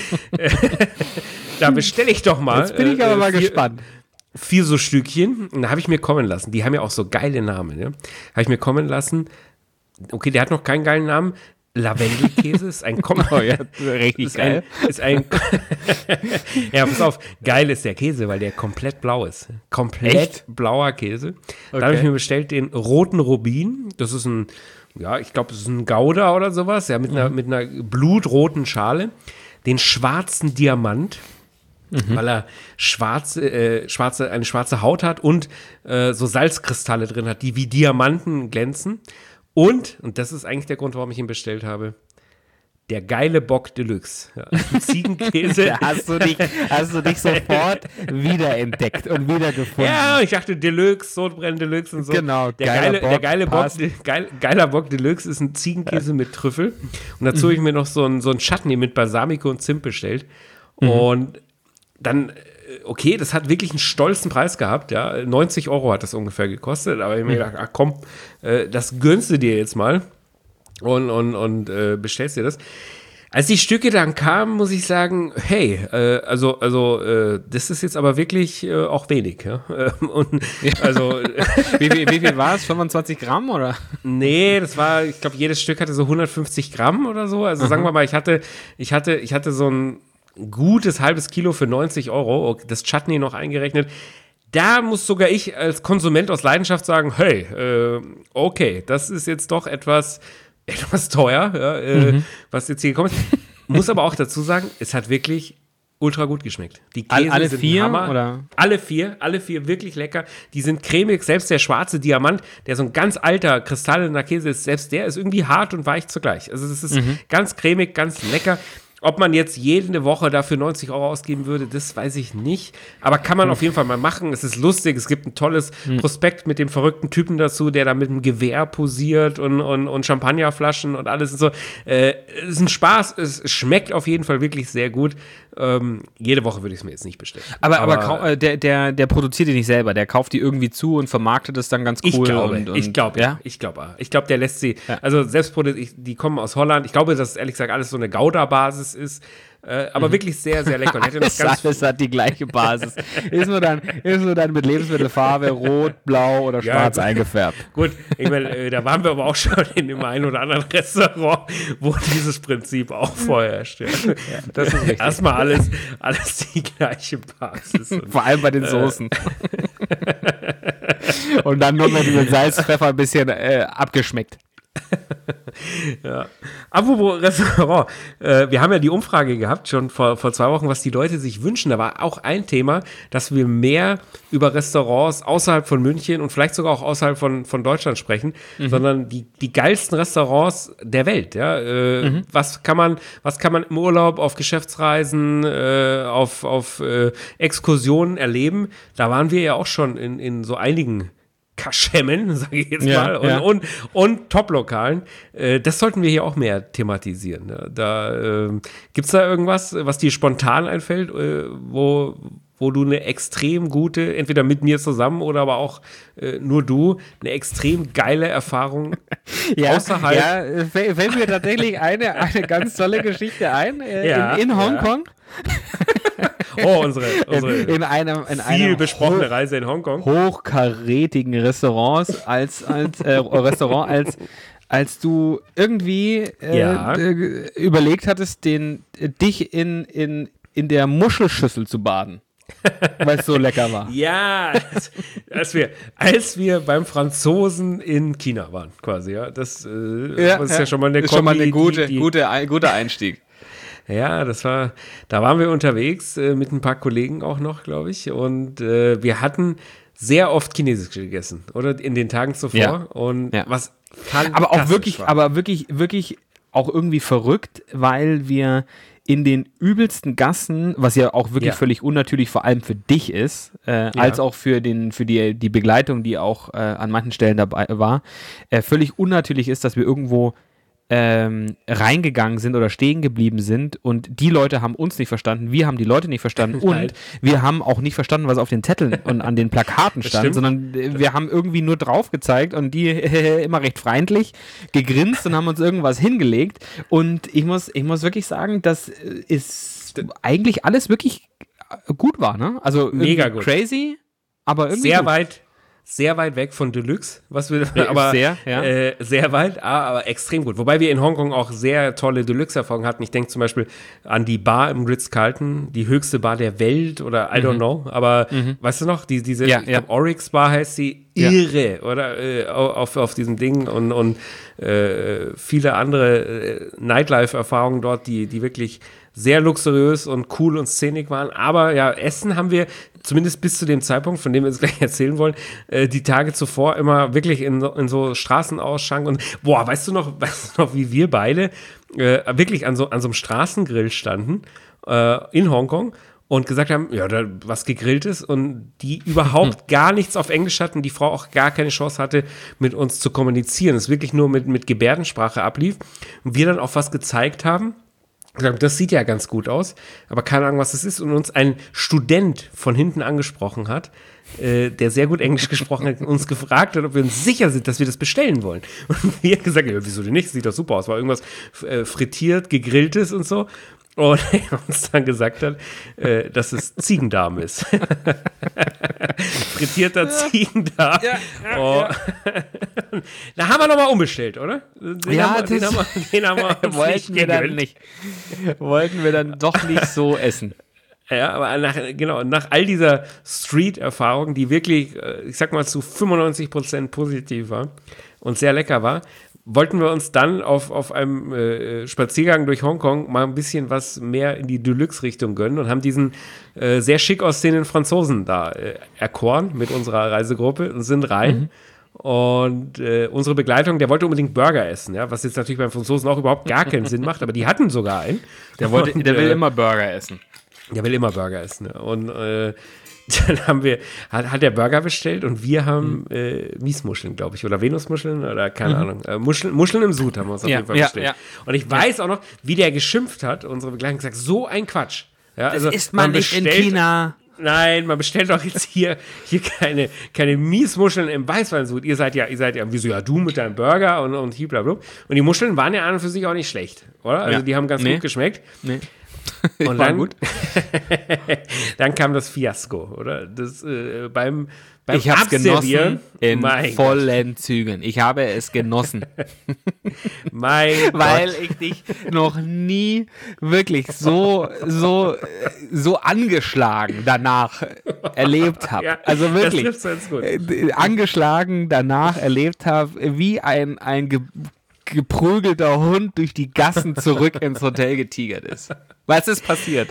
Da bestelle ich doch mal. Jetzt bin ich aber äh, mal vier- gespannt. Vier so Stückchen. Und da habe ich mir kommen lassen. Die haben ja auch so geile Namen. Ne? Habe ich mir kommen lassen. Okay, der hat noch keinen geilen Namen. Lavendelkäse ist ein Kom Oh ja, richtig ist ein, ist ein Ja, pass auf, geil ist der Käse, weil der komplett blau ist. Komplett Echt? blauer Käse. Da Okay. habe ich mir bestellt den roten Rubin. Das ist ein, ja, ich glaube, das ist ein Gouda oder sowas, ja, mit einer, mit einer blutroten Schale. Den schwarzen Diamant. Weil er schwarze, äh, schwarze, eine schwarze Haut hat und äh, so Salzkristalle drin hat, die wie Diamanten glänzen. Und, und das ist eigentlich der Grund, warum ich ihn bestellt habe, der geile Bock Deluxe. Ja, ein Ziegenkäse. Da hast du dich, hast du dich sofort wiederentdeckt und wiedergefunden. Ja, ich dachte Deluxe, Sodbrennen Deluxe und so. Genau, der geiler geile, Bock, der geile Bock, passt. geil, geiler Bock Deluxe ist ein Ziegenkäse mit Trüffel. Und dazu habe ich mir noch so ein, so ein Chutney mit Balsamico und Zimt bestellt. Und dann, äh, okay, das hat wirklich einen stolzen Preis gehabt, ja. neunzig Euro hat das ungefähr gekostet, aber ich habe mir gedacht, ach komm, äh, das gönnst du dir jetzt mal und, und, und äh, bestellst dir das. Als die Stücke dann kamen, muss ich sagen, hey, äh, also, also äh, das ist jetzt aber wirklich äh, auch wenig. Ja? Ähm, und also, Wie, viel- wie viel war es? fünfundzwanzig Gramm oder? nee, das war, ich glaube, jedes Stück hatte so hundertfünfzig Gramm oder so. Also sagen wir mal, ich hatte, ich hatte, ich hatte so ein gutes halbes Kilo für neunzig Euro, das Chutney noch eingerechnet. Da muss sogar ich als Konsument aus Leidenschaft sagen, hey, äh, okay, das ist jetzt doch etwas, etwas teuer, ja, äh, Mhm. was jetzt hier gekommen ist. Muss aber auch dazu sagen, es hat wirklich ultra gut geschmeckt. Die All- Käse alle sind vier, Hammer. oder? Alle vier, alle vier wirklich lecker. Die sind cremig, selbst der schwarze Diamant, der so ein ganz alter kristallener Käse ist, selbst der ist irgendwie hart und weich zugleich. Also es ist Mhm. ganz cremig, ganz lecker. Ob man jetzt jede Woche dafür neunzig Euro ausgeben würde, das weiß ich nicht. Aber kann man auf jeden Fall mal machen. Es ist lustig. Es gibt ein tolles Prospekt mit dem verrückten Typen dazu, der da mit einem Gewehr posiert und, und, und Champagnerflaschen und alles und so. Äh, es ist ein Spaß. Es schmeckt auf jeden Fall wirklich sehr gut. Ähm, jede Woche würde ich es mir jetzt nicht bestellen. Aber, aber, kau- äh, der, der, der produziert die nicht selber. Der kauft die irgendwie zu und vermarktet es dann ganz cool. Ich glaube, und, und, ich glaube, ja. ja. Ich glaube, ich glaube, der lässt sie, also selbst ich, die kommen aus Holland. Ich glaube, dass ehrlich gesagt alles so eine Gouda-Basis ist, äh, aber wirklich sehr, sehr lecker. Und hätte das Alles, ganz, alles hat die gleiche Basis. ist, nur dann, ist nur dann mit Lebensmittelfarbe rot, blau oder Ja, schwarz gut. eingefärbt. gut, ich meine, äh, da waren wir aber auch schon in dem einen oder anderen Restaurant, wo dieses Prinzip auch vorherrscht. Ja. Das ist richtig. Erstmal alles, alles die gleiche Basis. Und, Vor allem bei den Soßen. und dann nur noch mit Salz, Pfeffer ein bisschen äh, abgeschmeckt. Ja. Apropos Restaurant, äh, wir haben ja die Umfrage gehabt, schon vor, vor zwei Wochen, was die Leute sich wünschen. Da war auch ein Thema, dass wir mehr über Restaurants außerhalb von München und vielleicht sogar auch außerhalb von, von Deutschland sprechen, mhm. sondern die, die geilsten Restaurants der Welt. Ja? Äh, mhm. was, kann man, was kann man im Urlaub, auf Geschäftsreisen, äh, auf, auf äh, Exkursionen erleben? Da waren wir ja auch schon in, in so einigen Kaschemmen, sage ich jetzt ja, mal, und, ja. und, und Top-Lokalen. Äh, das sollten wir hier auch mehr thematisieren. Ne? Da äh, gibt es da irgendwas, was dir spontan einfällt, äh, wo, wo du eine extrem gute, entweder mit mir zusammen oder aber auch äh, nur du, eine extrem geile Erfahrung ja, außerhalb. Ja, fällt mir tatsächlich eine, eine ganz tolle Geschichte ein, äh, ja, in, in Hongkong. Ja. Oh, unsere, unsere in, in einem, in viel einem besprochene hoch, Reise in Hongkong. Hochkarätigen Restaurants als, als äh, Restaurant, als, als du irgendwie äh, Ja. d- überlegt hattest, den, äh, dich in, in, in der Muschelschüssel zu baden. Weil es so lecker war. Ja, als, als, wir, als wir beim Franzosen in China waren, quasi, ja. Das, äh, Ja, das ist ja. ja schon mal eine Ist schon mal Kombi, eine gute, die, die, gute, ein, guter Einstieg. Ja, das war, da waren wir unterwegs äh, mit ein paar Kollegen auch noch, glaube ich. Und äh, wir hatten sehr oft Chinesisch gegessen, oder? In den Tagen zuvor. Ja. Und Ja. was Aber auch wirklich, war. aber wirklich, wirklich auch irgendwie verrückt, weil wir in den übelsten Gassen, was ja auch wirklich Ja. völlig unnatürlich vor allem für dich ist, äh, Ja. als auch für den für die die Begleitung, die auch äh, an manchen Stellen dabei war, äh, völlig unnatürlich ist, dass wir irgendwo ähm, reingegangen sind oder stehen geblieben sind und die Leute haben uns nicht verstanden, wir haben die Leute nicht verstanden und Nein. wir haben auch nicht verstanden, was auf den Zetteln und an den Plakaten Das stand, stimmt. sondern äh, wir haben irgendwie nur drauf gezeigt und die äh, immer recht freundlich gegrinst und haben uns irgendwas hingelegt und ich muss, ich muss wirklich sagen, dass äh, ist eigentlich alles wirklich gut war, ne? Also irgendwie Mega gut. crazy, aber irgendwie sehr gut. weit, sehr weit weg von Deluxe, was wir, aber sehr, ja. äh, sehr weit, ah, aber extrem gut. Wobei wir in Hongkong auch sehr tolle Deluxe-Erfahrungen hatten. Ich denke zum Beispiel an die Bar im Ritz-Carlton, die höchste Bar der Welt oder I don't know, aber weißt du noch, die, diese Ja, ich ja. glaub, Oryx Bar heißt sie, Ja. irre, oder? Äh, auf, auf diesem Ding und, und äh, viele andere äh, Nightlife-Erfahrungen dort, die, die wirklich sehr luxuriös und cool und szenig waren. Aber ja, Essen haben wir zumindest bis zu dem Zeitpunkt, von dem wir es gleich erzählen wollen, äh, die Tage zuvor immer wirklich in, in so Straßenausschank und boah, weißt du noch, weißt du noch, wie wir beide äh, wirklich an so, an so einem Straßengrill standen äh, in Hongkong und gesagt haben, ja, da was gegrillt ist und die überhaupt gar nichts auf Englisch hatten, die Frau auch gar keine Chance hatte, mit uns zu kommunizieren. Es wirklich nur mit, mit Gebärdensprache ablief und wir dann auch was gezeigt haben. Das sieht ja ganz gut aus, aber keine Ahnung, was das ist. Und uns ein Student von hinten angesprochen hat, äh, der sehr gut Englisch gesprochen hat, uns gefragt hat, ob wir uns sicher sind, dass wir das bestellen wollen. Und wir haben gesagt, ja, wieso denn nicht? Das sieht doch super aus. War irgendwas äh, frittiert, gegrilltes und so. Und er uns dann gesagt hat, äh, dass es Ziegendarm ist. Frittierter Ziegendarm. Ja, ja, oh. Da haben wir nochmal umbestellt, oder? Den Ja, haben wir, den das- haben wir, den haben wir uns wollten wir dann gegönnt. nicht. Wollten wir dann doch nicht so essen. Ja, aber nach, genau, nach all dieser Street-Erfahrung, die wirklich, äh, ich sag mal, zu fünfundneunzig Prozent positiv war und sehr lecker war, wollten wir uns dann auf, auf einem äh, Spaziergang durch Hongkong mal ein bisschen was mehr in die Deluxe-Richtung gönnen und haben diesen äh, sehr schick aussehenden Franzosen da äh, erkoren mit unserer Reisegruppe und sind rein. Mhm. Und äh, unsere Begleitung, der wollte unbedingt Burger essen, ja, was jetzt natürlich beim Franzosen auch überhaupt gar keinen Sinn macht, aber die hatten sogar einen. Der, wollte, Und, der will äh, immer Burger essen. Der will immer Burger essen. Ne? Und äh, dann haben wir, hat, hat der Burger bestellt und wir haben mhm. äh, Miesmuscheln, glaube ich, oder Venusmuscheln oder keine mhm. Ahnung. Äh, Muscheln, Muscheln im Sud haben wir uns auf Ja, jeden Fall ja, bestellt. ja. Und ich weiß auch noch, wie der geschimpft hat, unsere Begleitung gesagt, so ein Quatsch. Ja, Das also isst man nicht in China. Nein, man bestellt doch jetzt hier, hier keine, keine Miesmuscheln im Weißweinsud. Ihr seid ja, ihr seid ja, wieso ja, du mit deinem Burger und, und blablabla. Und die Muscheln waren ja an und für sich auch nicht schlecht, oder? Also Ja. die haben ganz Nee. gut geschmeckt. Nee. Und War dann, gut. dann kam das Fiasko, oder? Das, äh, beim, beim Ich habe es Abservieren, genossen in mein vollen Zügen. Ich habe es genossen, Gott, mein weil Gott. ich dich noch nie wirklich so so so angeschlagen danach erlebt habe. Ja, Also wirklich das trifft's ganz gut. äh, angeschlagen danach erlebt habe, wie ein ein ge geprügelter Hund durch die Gassen zurück ins Hotel getigert ist. Was ist passiert?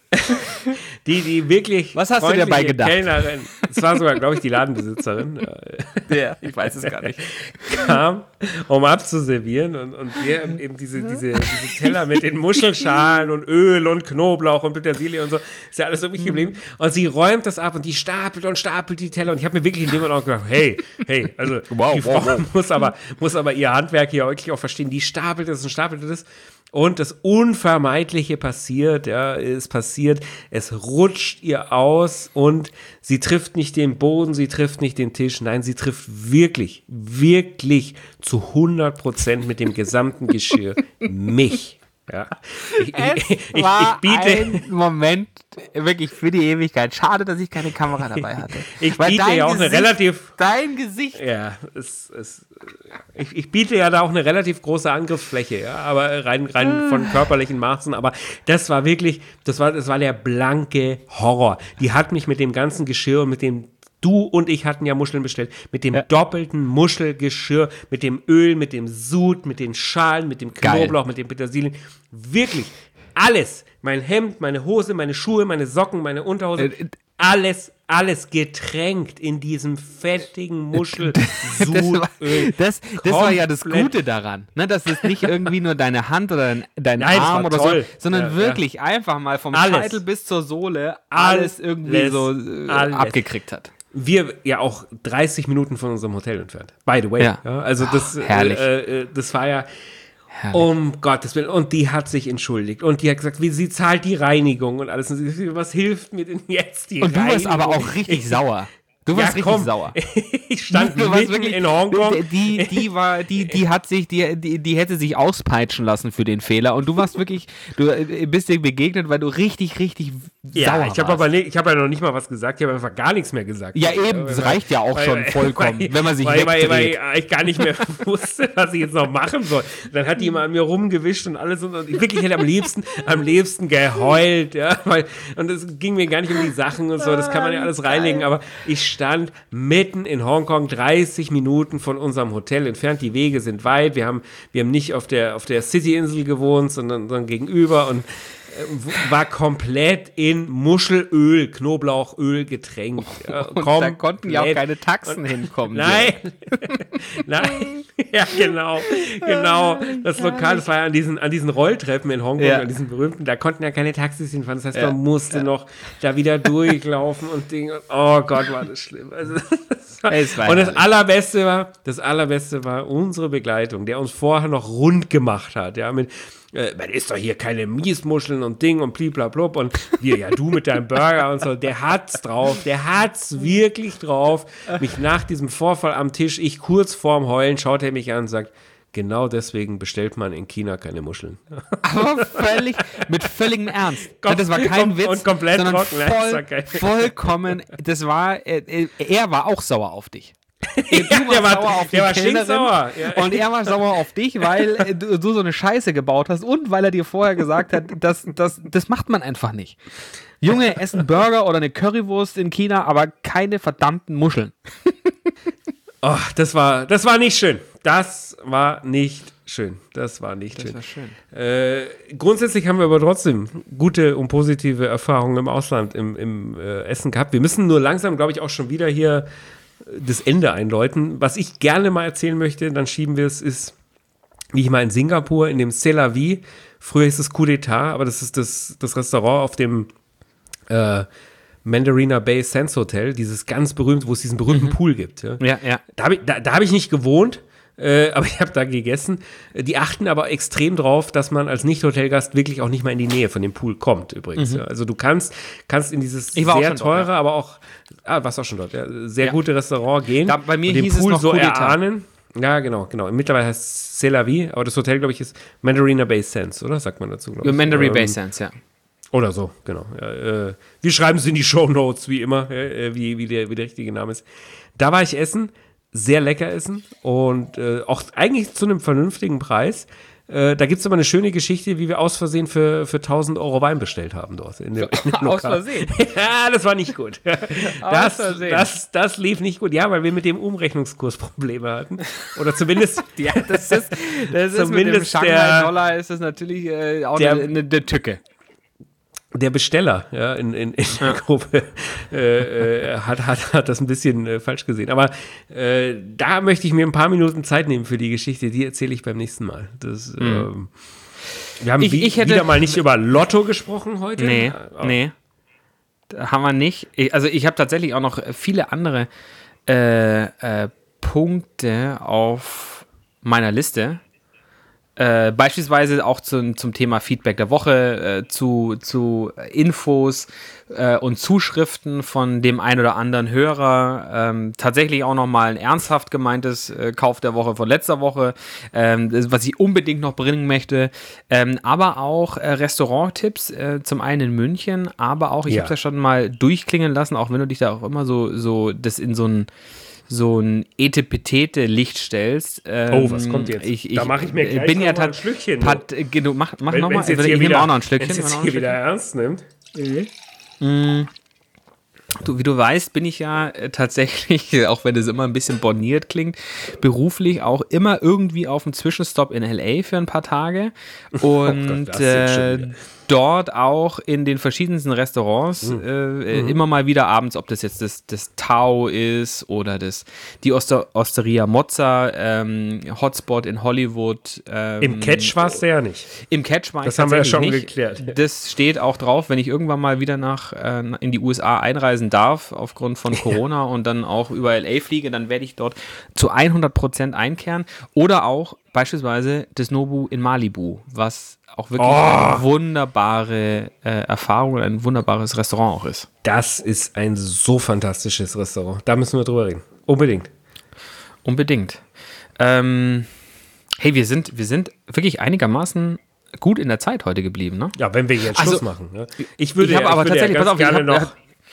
Die, die wirklich Was hast du dir dabei gedacht? Kellnerin, es war sogar, glaube ich, die Ladenbesitzerin, Ja, ich weiß es gar nicht. kam, um abzuservieren und, und wir haben eben diese, diese, diese Teller mit den Muschelschalen und Öl und Knoblauch und Petersilie und so, ist ja alles so übrig geblieben. Und sie räumt das ab und die stapelt und stapelt die Teller und ich habe mir wirklich in dem Moment auch gedacht, hey, hey, also Wow, die Frau wow, wow. muss aber, muss aber ihr Handwerk hier wirklich auch verstehen, die stapelt das und stapelt das. Und das Unvermeidliche passiert, ja, ist passiert, es rutscht ihr aus und sie trifft nicht den Boden, sie trifft nicht den Tisch, nein, sie trifft wirklich, wirklich zu hundert Prozent mit dem gesamten Geschirr mich. Ja. Ich, ich, ich, ich, war ich biete, ein Moment wirklich für die Ewigkeit. Schade, dass ich keine Kamera dabei hatte. ich Weil biete dein ja auch eine Gesicht- relativ, Dein Gesicht. ja, es, es, ich, ich biete ja da auch eine relativ große Angriffsfläche, ja, aber rein, rein von körperlichen Maßen, aber das war wirklich, das war, das war der blanke Horror. Die hat mich mit dem ganzen Geschirr und mit dem Du und ich hatten ja Muscheln bestellt, mit dem Ja. doppelten Muschelgeschirr, mit dem Öl, mit dem Sud, mit den Schalen, mit dem Geil. Knoblauch, mit dem Petersilien. Wirklich, alles. Mein Hemd, meine Hose, meine Schuhe, meine Socken, meine Unterhose. Äh, äh, Alles, alles getränkt in diesem fettigen Das war, Muschel-Sudöl. das, das war ja das Komplett. Gute daran, ne? Dass es nicht irgendwie nur deine Hand oder dein, dein Nein, das Arm war oder toll. so, sondern Ja, wirklich einfach mal vom Alles. Scheitel bis zur Sohle alles irgendwie Alles. so äh, Alles. abgekriegt hat. Wir ja auch dreißig Minuten von unserem Hotel entfernt. By the way. Ja. Ja, also das, Oh, herrlich. äh, äh, das war ja, um Gottes Willen. Und die hat sich entschuldigt. Und die hat gesagt, wie sie zahlt die Reinigung und alles. Und sie, was hilft mir denn jetzt die Und du Reinigung? warst aber auch richtig sauer. Du warst ja, richtig komm. sauer. Ich stand Du warst mitten wirklich- in Hongkong. Die, die war, die, die hat sich, die, die, die hätte sich auspeitschen lassen für den Fehler. Und du warst wirklich, du äh, bist dir begegnet, weil du richtig, richtig Ja, sauer ich habe warst. aber nicht, ich habe ja noch nicht mal was gesagt, ich habe einfach gar nichts mehr gesagt. Ja, eben, das reicht ja auch schon vollkommen, wenn man sich weil, weil, weil wegdreht. ich gar nicht mehr wusste, was ich jetzt noch machen soll. Dann hat die immer an mir rumgewischt und alles und, und ich wirklich hätte am liebsten, am liebsten geheult, ja, weil, und es ging mir gar nicht um die Sachen und so, das kann man ja alles reinlegen, aber ich stand mitten in Hongkong, dreißig Minuten von unserem Hotel entfernt, die Wege sind weit, wir haben, wir haben nicht auf der, auf der City-Insel gewohnt, sondern, sondern gegenüber und war komplett in Muschelöl, Knoblauchöl getränkt. Ja, Und da konnten ja auch keine Taxen und, hinkommen. Nein, nein, ja genau, genau. Das Lokal, das war ja an diesen, an diesen Rolltreppen in Hongkong, Ja. an diesen berühmten, da konnten ja keine Taxis hinfahren. Das heißt, Ja. man musste noch da wieder durchlaufen und Dinge. Oh Gott, war das schlimm. Also, das war, Es war und das herrlich. Allerbeste war, das Allerbeste war unsere Begleitung, der uns vorher noch rund gemacht hat, ja, mit äh, man isst doch hier keine Miesmuscheln und Ding und bliblablub und wir, ja, du mit deinem Burger und so, der hat's drauf, der hat's wirklich drauf. Mich nach diesem Vorfall am Tisch, ich kurz vorm Heulen, schaut er mich an und sagt, genau deswegen bestellt man in China keine Muscheln. Aber völlig, mit völligem Ernst. Kom- das war kein kom- Witz. und komplett sondern trocken, ne? Das war voll, geil. vollkommen, das war, äh, er war auch sauer auf dich. Du der war- sauer auf die der war Kellnerin stinksauer, ja. Und er war sauer auf dich, weil äh, du, du so eine Scheiße gebaut hast und weil er dir vorher gesagt hat, das, das, das macht man einfach nicht. Junge, essen Burger oder eine Currywurst in China, aber keine verdammten Muscheln. Oh, das war, das war nicht schön. Das war nicht schön. Das war nicht schön. war schön. Äh, grundsätzlich haben wir aber trotzdem gute und positive Erfahrungen im Ausland im, im äh, Essen gehabt. Wir müssen nur langsam, glaube ich, auch schon wieder hier äh, das Ende einläuten. Was ich gerne mal erzählen möchte, dann schieben wir es, ist, wie ich mal in Singapur, in dem C'est la Vie, früher hieß es Coup d'Etat, aber das ist das, das Restaurant auf dem äh, Mandarina Bay Sands Hotel, dieses ganz berühmt, wo es diesen berühmten Pool gibt. Ja, Ja, ja. Da habe ich, da, da hab ich nicht gewohnt, äh, aber ich habe da gegessen. Die achten aber extrem drauf, dass man als Nicht-Hotelgast wirklich auch nicht mal in die Nähe von dem Pool kommt, übrigens. Ja. Also du kannst, kannst in dieses Ich war auch sehr schon dort, teure, ja. aber auch, ah, warst auch schon dort, ja, sehr Ja. gute Restaurant gehen. Da- bei mir und den hieß es Pool noch so Coup d'Etat. erahnen. Ja, genau, genau. Mittlerweile heißt es C'est la Vie, aber das Hotel, glaube ich, ist Mandarina Bay Sands, oder? Sagt man dazu, glaube ich. Mandarin Ähm, Bay Sands, ja. Oder so, genau. Ja, äh, wir schreiben es in die Shownotes, wie immer, äh, wie, wie, der, wie der richtige Name ist. Da war ich essen, sehr lecker essen und äh, auch eigentlich zu einem vernünftigen Preis. Äh, da gibt es aber eine schöne Geschichte, wie wir aus Versehen für, für tausend Euro Wein bestellt haben dort. In dem, in dem Aus Versehen? Ja, das war nicht gut. Das, Versehen. das, das lief nicht gut. Ja, weil wir mit dem Umrechnungskurs Probleme hatten. Oder zumindest... Ja, das ist, das ist mit dem Shanghai-Dollar ist das natürlich äh, auch der, eine, eine Tücke. Der Besteller ja, in, in, in der Gruppe äh, äh, hat, hat, hat das ein bisschen äh, falsch gesehen. Aber äh, da möchte ich mir ein paar Minuten Zeit nehmen für die Geschichte. Die erzähle ich beim nächsten Mal. Das, mhm. ähm, wir haben ich, wie, ich hätte, wieder mal nicht über Lotto gesprochen heute. Nee, oh. nee. Da haben wir nicht. Ich, also ich habe tatsächlich auch noch viele andere äh, äh, Punkte auf meiner Liste. Äh, beispielsweise auch zum, zum Thema Feedback der Woche, äh, zu, zu Infos äh, und Zuschriften von dem ein oder anderen Hörer. Ähm, tatsächlich auch nochmal ein ernsthaft gemeintes äh, Kauf der Woche von letzter Woche, ähm, das, was ich unbedingt noch bringen möchte. Ähm, aber auch äh, Restauranttipps, äh, zum einen in München, aber auch, ich Ja. habe das schon mal durchklingen lassen, auch wenn du dich da auch immer so, so das in so ein so ein Etepetete-Licht stellst. Ähm, Oh, was kommt jetzt? Ich, ich, Da mache ich mir gleich bin noch ja mal ein tat- Schlückchen. Pat, äh, genau, mach mach Wenn nochmal. es jetzt Ich hier nehme wieder, auch noch ein Schlückchen. wenn's ich jetzt nehme auch hier noch wieder ein ernst nimmt. Schlückchen. Du, wie du weißt, bin ich ja äh, tatsächlich, auch wenn es immer ein bisschen borniert klingt, beruflich auch immer irgendwie auf einem Zwischenstopp in L A für ein paar Tage. Und Gott, das jetzt schon äh, wieder. dort auch in den verschiedensten Restaurants Mhm. äh, mhm. immer mal wieder abends, ob das jetzt das, das Tao ist oder das, die Oster, Osteria Mozza, ähm, Hotspot in Hollywood. Ähm, Im Catch war es ja nicht. Im Catch war ich Das haben wir ja tatsächlich schon nicht. geklärt. Das steht auch drauf, wenn ich irgendwann mal wieder nach äh, in die U S A einreisen darf, aufgrund von Corona und dann auch über L A fliege, dann werde ich dort zu hundert Prozent einkehren. Oder auch beispielsweise das Nobu in Malibu, was auch wirklich Oh. eine wunderbare äh, Erfahrung und ein wunderbares Restaurant auch ist. Das ist ein so fantastisches Restaurant. Da müssen wir drüber reden. Unbedingt. Unbedingt. Ähm, hey, wir sind, wir sind wirklich einigermaßen gut in der Zeit heute geblieben, ne? Ja, wenn wir jetzt Also, Schluss machen. Ne? Ich würde, ich habe ja, aber ich würde tatsächlich, ja pass auf, ich gerne hab, noch...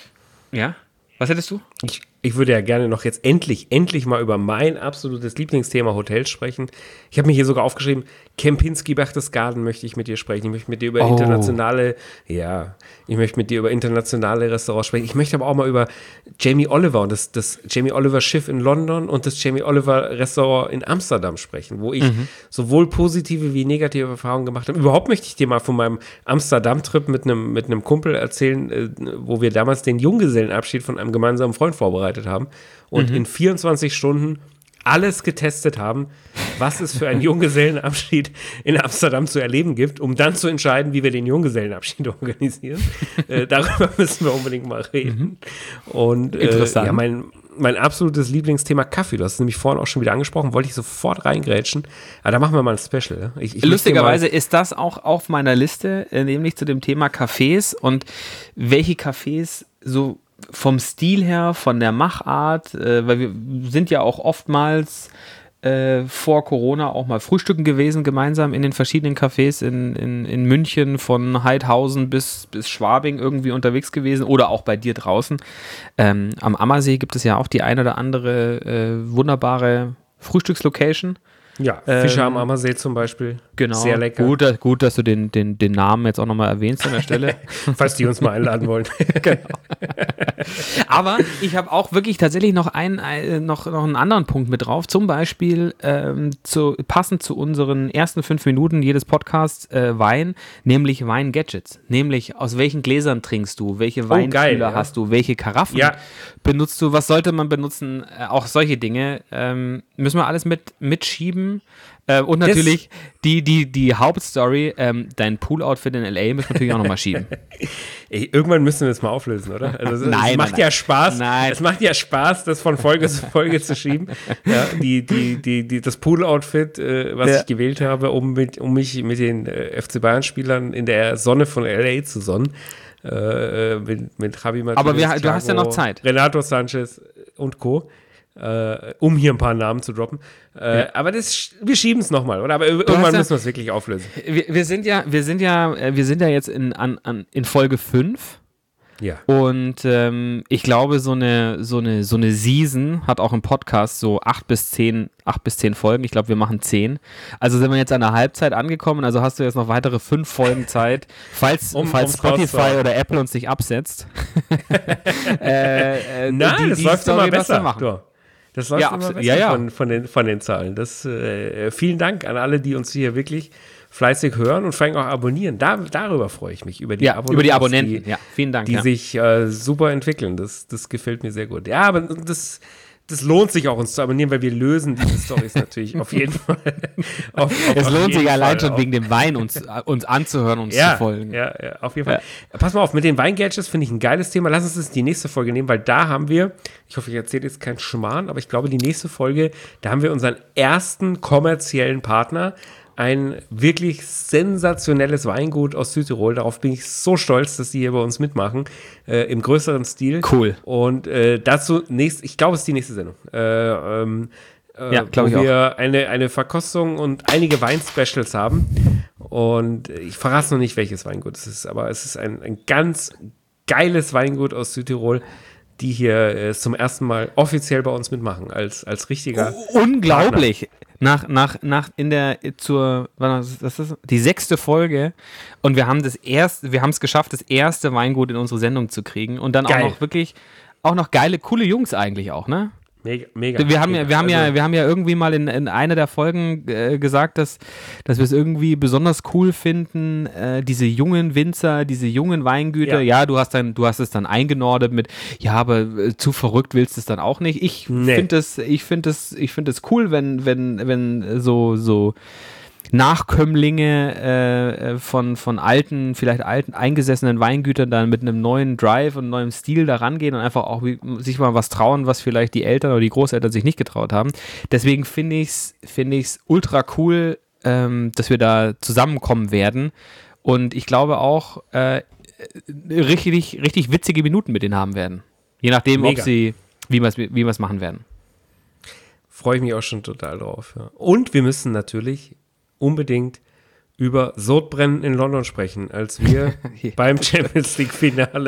Ja? Was hättest du? Ich, ich würde ja gerne noch jetzt endlich, endlich mal über mein absolutes Lieblingsthema Hotels sprechen. Ich habe mir hier sogar aufgeschrieben, Kempinski Berchtesgaden möchte ich mit dir sprechen. Ich möchte mit dir über Oh. internationale, ja, ich möchte mit dir über internationale Restaurants sprechen. Ich möchte aber auch mal über Jamie Oliver und das, das Jamie Oliver Schiff in London und das Jamie Oliver Restaurant in Amsterdam sprechen, wo ich Mhm. sowohl positive wie negative Erfahrungen gemacht habe. Überhaupt möchte ich dir mal von meinem Amsterdam-Trip mit einem mit einem Kumpel erzählen, äh, wo wir damals den Junggesellenabschied von einem gemeinsamen Freund vorbereitet haben und Mhm. in vierundzwanzig Stunden alles getestet haben, was es für einen Junggesellenabschied in Amsterdam zu erleben gibt, um dann zu entscheiden, wie wir den Junggesellenabschied organisieren. äh, darüber müssen wir unbedingt mal reden. Und äh, Interessant. ja, mein, mein absolutes Lieblingsthema Kaffee, du hast es nämlich vorhin auch schon wieder angesprochen, wollte ich sofort reingrätschen. Aber da machen wir mal ein Special. Ja? Ich, ich Lustigerweise ist das auch auf meiner Liste, äh, nämlich zu dem Thema Cafés und welche Cafés so vom Stil her, von der Machart, äh, weil wir sind ja auch oftmals äh, vor Corona auch mal frühstücken gewesen, gemeinsam in den verschiedenen Cafés in, in, in München, von Heidhausen bis, bis Schwabing irgendwie unterwegs gewesen oder auch bei dir draußen. Ähm, am Ammersee gibt es ja auch die ein oder andere äh, wunderbare Frühstückslocation. Ja, Fischer Ähm, am Ammersee zum Beispiel. Genau. Sehr lecker. Gut, dass- gut, dass du den, den, den Namen jetzt auch nochmal erwähnst an der Stelle. Falls die uns mal einladen wollen. Aber ich habe auch wirklich tatsächlich noch einen, äh, noch, noch einen anderen Punkt mit drauf. Zum Beispiel ähm, zu, passend zu unseren ersten fünf Minuten jedes Podcasts äh, Wein, nämlich Wein-Gadgets. Nämlich aus welchen Gläsern trinkst du, welche Weinkühler geil, ja. hast du, welche Karaffen Ja. benutzt du, was sollte man benutzen, äh, auch solche Dinge. Ähm, müssen wir alles mit mitschieben. Äh, und natürlich die, die, die Hauptstory, ähm, dein Pool-Outfit in L A müssen wir natürlich auch nochmal schieben. Ey, irgendwann müssen wir das mal auflösen, oder? Also, es, Nein, es macht nein, ja nein. Spaß. Nein. Es macht ja Spaß, das von Folge zu Folge zu schieben. Ja, die, die, die, die, das Pool-Outfit, äh, was Ja. ich gewählt habe, um, mit, um mich mit den äh, F C Bayern-Spielern in der Sonne von L A zu sonnen. Äh, mit, mit Javi Martinez, Aber wir- du Thiago, hast ja noch Zeit. Renato Sanchez und Co. Äh, um hier ein paar Namen zu droppen. Äh, Ja. Aber das, wir schieben es nochmal, oder? Aber irgendwann hast ja- müssen wir es wirklich auflösen. Wir, wir sind ja, wir sind ja, äh, wir sind ja jetzt in, an, an, in Folge fünf. Ja. Und ähm, ich glaube, so eine, so eine, so eine Season hat auch im Podcast so acht bis zehn, acht bis zehn Folgen. Ich glaube, wir machen zehn. Also sind wir jetzt an der Halbzeit angekommen. Also hast du jetzt noch weitere fünf Folgen Zeit, falls, Um- falls um Spotify oder Apple uns nicht absetzt. äh, äh, Nein, die- das die läuft Story, immer was wir besser. machen. Du. Das läuft Ja, immer abso- besser ja, ja. Von, von, den, von den Zahlen. Das, äh, vielen Dank an alle, die uns hier wirklich fleißig hören und vor allem auch abonnieren. Da, darüber freue ich mich, über die Ja, Abonnenten. über die Abonnenten. Die, Ja, vielen Dank. die ja. sich äh, super entwickeln. Das, das gefällt mir sehr gut. Ja, aber das, das lohnt sich auch, uns zu abonnieren, weil wir lösen diese Storys natürlich auf jeden Fall. Auf, auf, Es auf lohnt jeden sich allein Fall schon auch. wegen dem Wein, uns, uns anzuhören, uns Ja, zu folgen. ja, ja, auf jeden Fall. Pass mal auf, mit den Weingadgets finde ich ein geiles Thema. Lass uns das in die nächste Folge nehmen, weil da haben wir, ich hoffe, ich erzähle jetzt keinen Schmarrn, aber ich glaube, die nächste Folge, da haben wir unseren ersten kommerziellen Partner, ein wirklich sensationelles Weingut aus Südtirol. Darauf bin ich so stolz, dass die hier bei uns mitmachen, äh, im größeren Stil. Cool. Und äh, dazu, nächst, ich glaube, es ist die nächste Sendung. Äh, ähm, äh, Ja, glaub wo ich auch. wir eine, eine Verkostung und einige Wein-Specials haben. Und ich verrate noch nicht, welches Weingut es ist, aber es ist ein, ein ganz geiles Weingut aus Südtirol, die hier äh, zum ersten Mal offiziell bei uns mitmachen, als, als richtiger. Unglaublich. Nach, nach, nach in der zur, was ist das? Die sechste Folge und wir haben das erste, wir haben es geschafft, das erste Weingut in unsere Sendung zu kriegen und dann Geil. auch noch wirklich, auch noch geile, coole Jungs eigentlich auch, ne? Mega, mega. Wir haben mega. ja, wir haben Also, ja, wir haben ja irgendwie mal in, in einer der Folgen äh, gesagt, dass, dass wir es irgendwie besonders cool finden, äh, diese jungen Winzer, diese jungen Weingüter. Ja. Ja, du hast dann, du hast es dann eingenordet mit, ja, aber äh, zu verrückt willst du es dann auch nicht. Ich Nee. finde es, ich finde es, ich finde es cool, wenn, wenn, wenn so, so Nachkömmlinge äh, von, von alten, vielleicht alten, eingesessenen Weingütern dann mit einem neuen Drive und neuem Stil da rangehen und einfach auch wie, sich mal was trauen, was vielleicht die Eltern oder die Großeltern sich nicht getraut haben. Deswegen finde ich es finde ich's ultra cool, ähm, dass wir da zusammenkommen werden. Und ich glaube auch, äh, richtig, richtig witzige Minuten mit denen haben werden. Je nachdem, Mega. ob sie, wie wir es wie wir's machen werden. Freue ich mich auch schon total drauf. Ja. Und wir müssen natürlich unbedingt über Sodbrennen in London sprechen, als wir Ja. beim Champions League Finale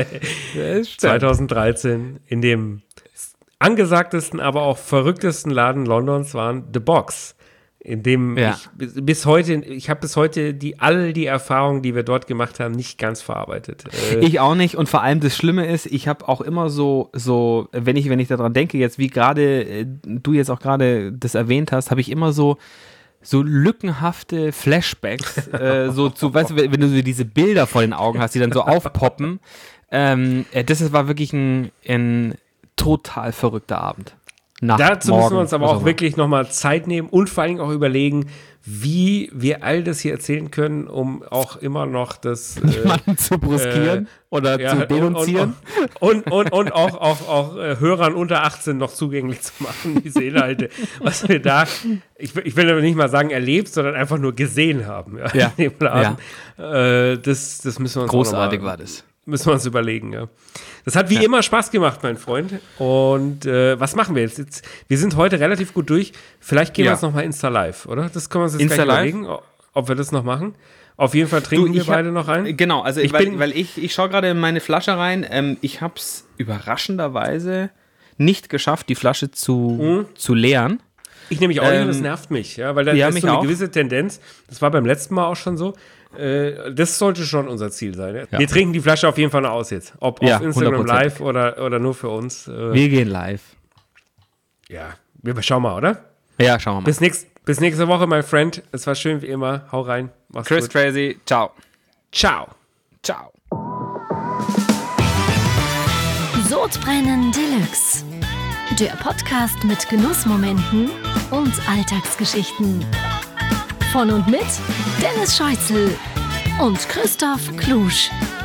zwanzig dreizehn in dem angesagtesten, aber auch verrücktesten Laden Londons waren The Box, in dem Ja. ich bis- bis heute, ich habe bis heute die all die Erfahrungen, die wir dort gemacht haben, nicht ganz verarbeitet. Äh, Ich auch nicht und vor allem das Schlimme ist, ich habe auch immer so, so, wenn ich, wenn ich daran denke, jetzt wie gerade äh, du jetzt auch gerade das erwähnt hast, habe ich immer so so lückenhafte Flashbacks, äh, so zu, weißt du, wenn wenn du so diese Bilder vor den Augen hast, die dann so aufpoppen. Ähm, äh, das war wirklich ein, ein total verrückter Abend. Nacht, Dazu morgen, müssen wir uns aber was auch immer. wirklich nochmal Zeit nehmen und vor allem auch überlegen, wie wir all das hier erzählen können, um auch immer noch das äh, jemanden zu bruskieren oder ja, zu und, denunzieren. und, und, und, und auch, auch, auch äh, Hörern unter achtzehn noch zugänglich zu machen, diese Inhalte, was wir da, ich, will- ich will aber nicht mal sagen erlebt, sondern einfach nur gesehen haben. Ja, Ja, in dem Laden. Äh, das, das müssen wir uns Großartig auch noch mal, war das. Müssen wir uns überlegen, ja. Das hat wie immer Spaß gemacht, mein Freund. Und äh, was machen wir jetzt? jetzt? Wir sind heute relativ gut durch. Vielleicht gehen Ja. wir jetzt nochmal Insta Live, oder? Das können wir uns jetzt Insta gleich Live? überlegen, o- ob wir das noch machen. Auf jeden Fall trinken wir ich hab- beide noch ein. Genau, also Ich weil, bin- weil ich, ich schaue gerade in meine Flasche rein. Ähm, ich habe es überraschenderweise nicht geschafft, die Flasche zu, zu leeren. Ich nehme mich auch nicht, und das Ähm, nervt mich, ja, weil da ja, ist mich so eine auch. gewisse Tendenz. Das war beim letzten Mal auch schon so. Äh, das sollte schon unser Ziel sein. Ja? Ja. Wir trinken die Flasche auf jeden Fall noch aus jetzt. Ob Ja, auf Instagram hundertprozentig. Live oder, oder nur für uns. Äh, Wir gehen live. ja, wir schauen mal, oder? Ja, schauen wir mal. Bis, nächst, bis nächste Woche, mein Friend. Es war schön wie immer. Hau rein. Mach's Chris gut. Crazy, ciao. Ciao. Ciao. Sodbrennen Deluxe. Der Podcast mit Genussmomenten und Alltagsgeschichten. Von und mit Dennis Scheuzel und Christoph Klusch.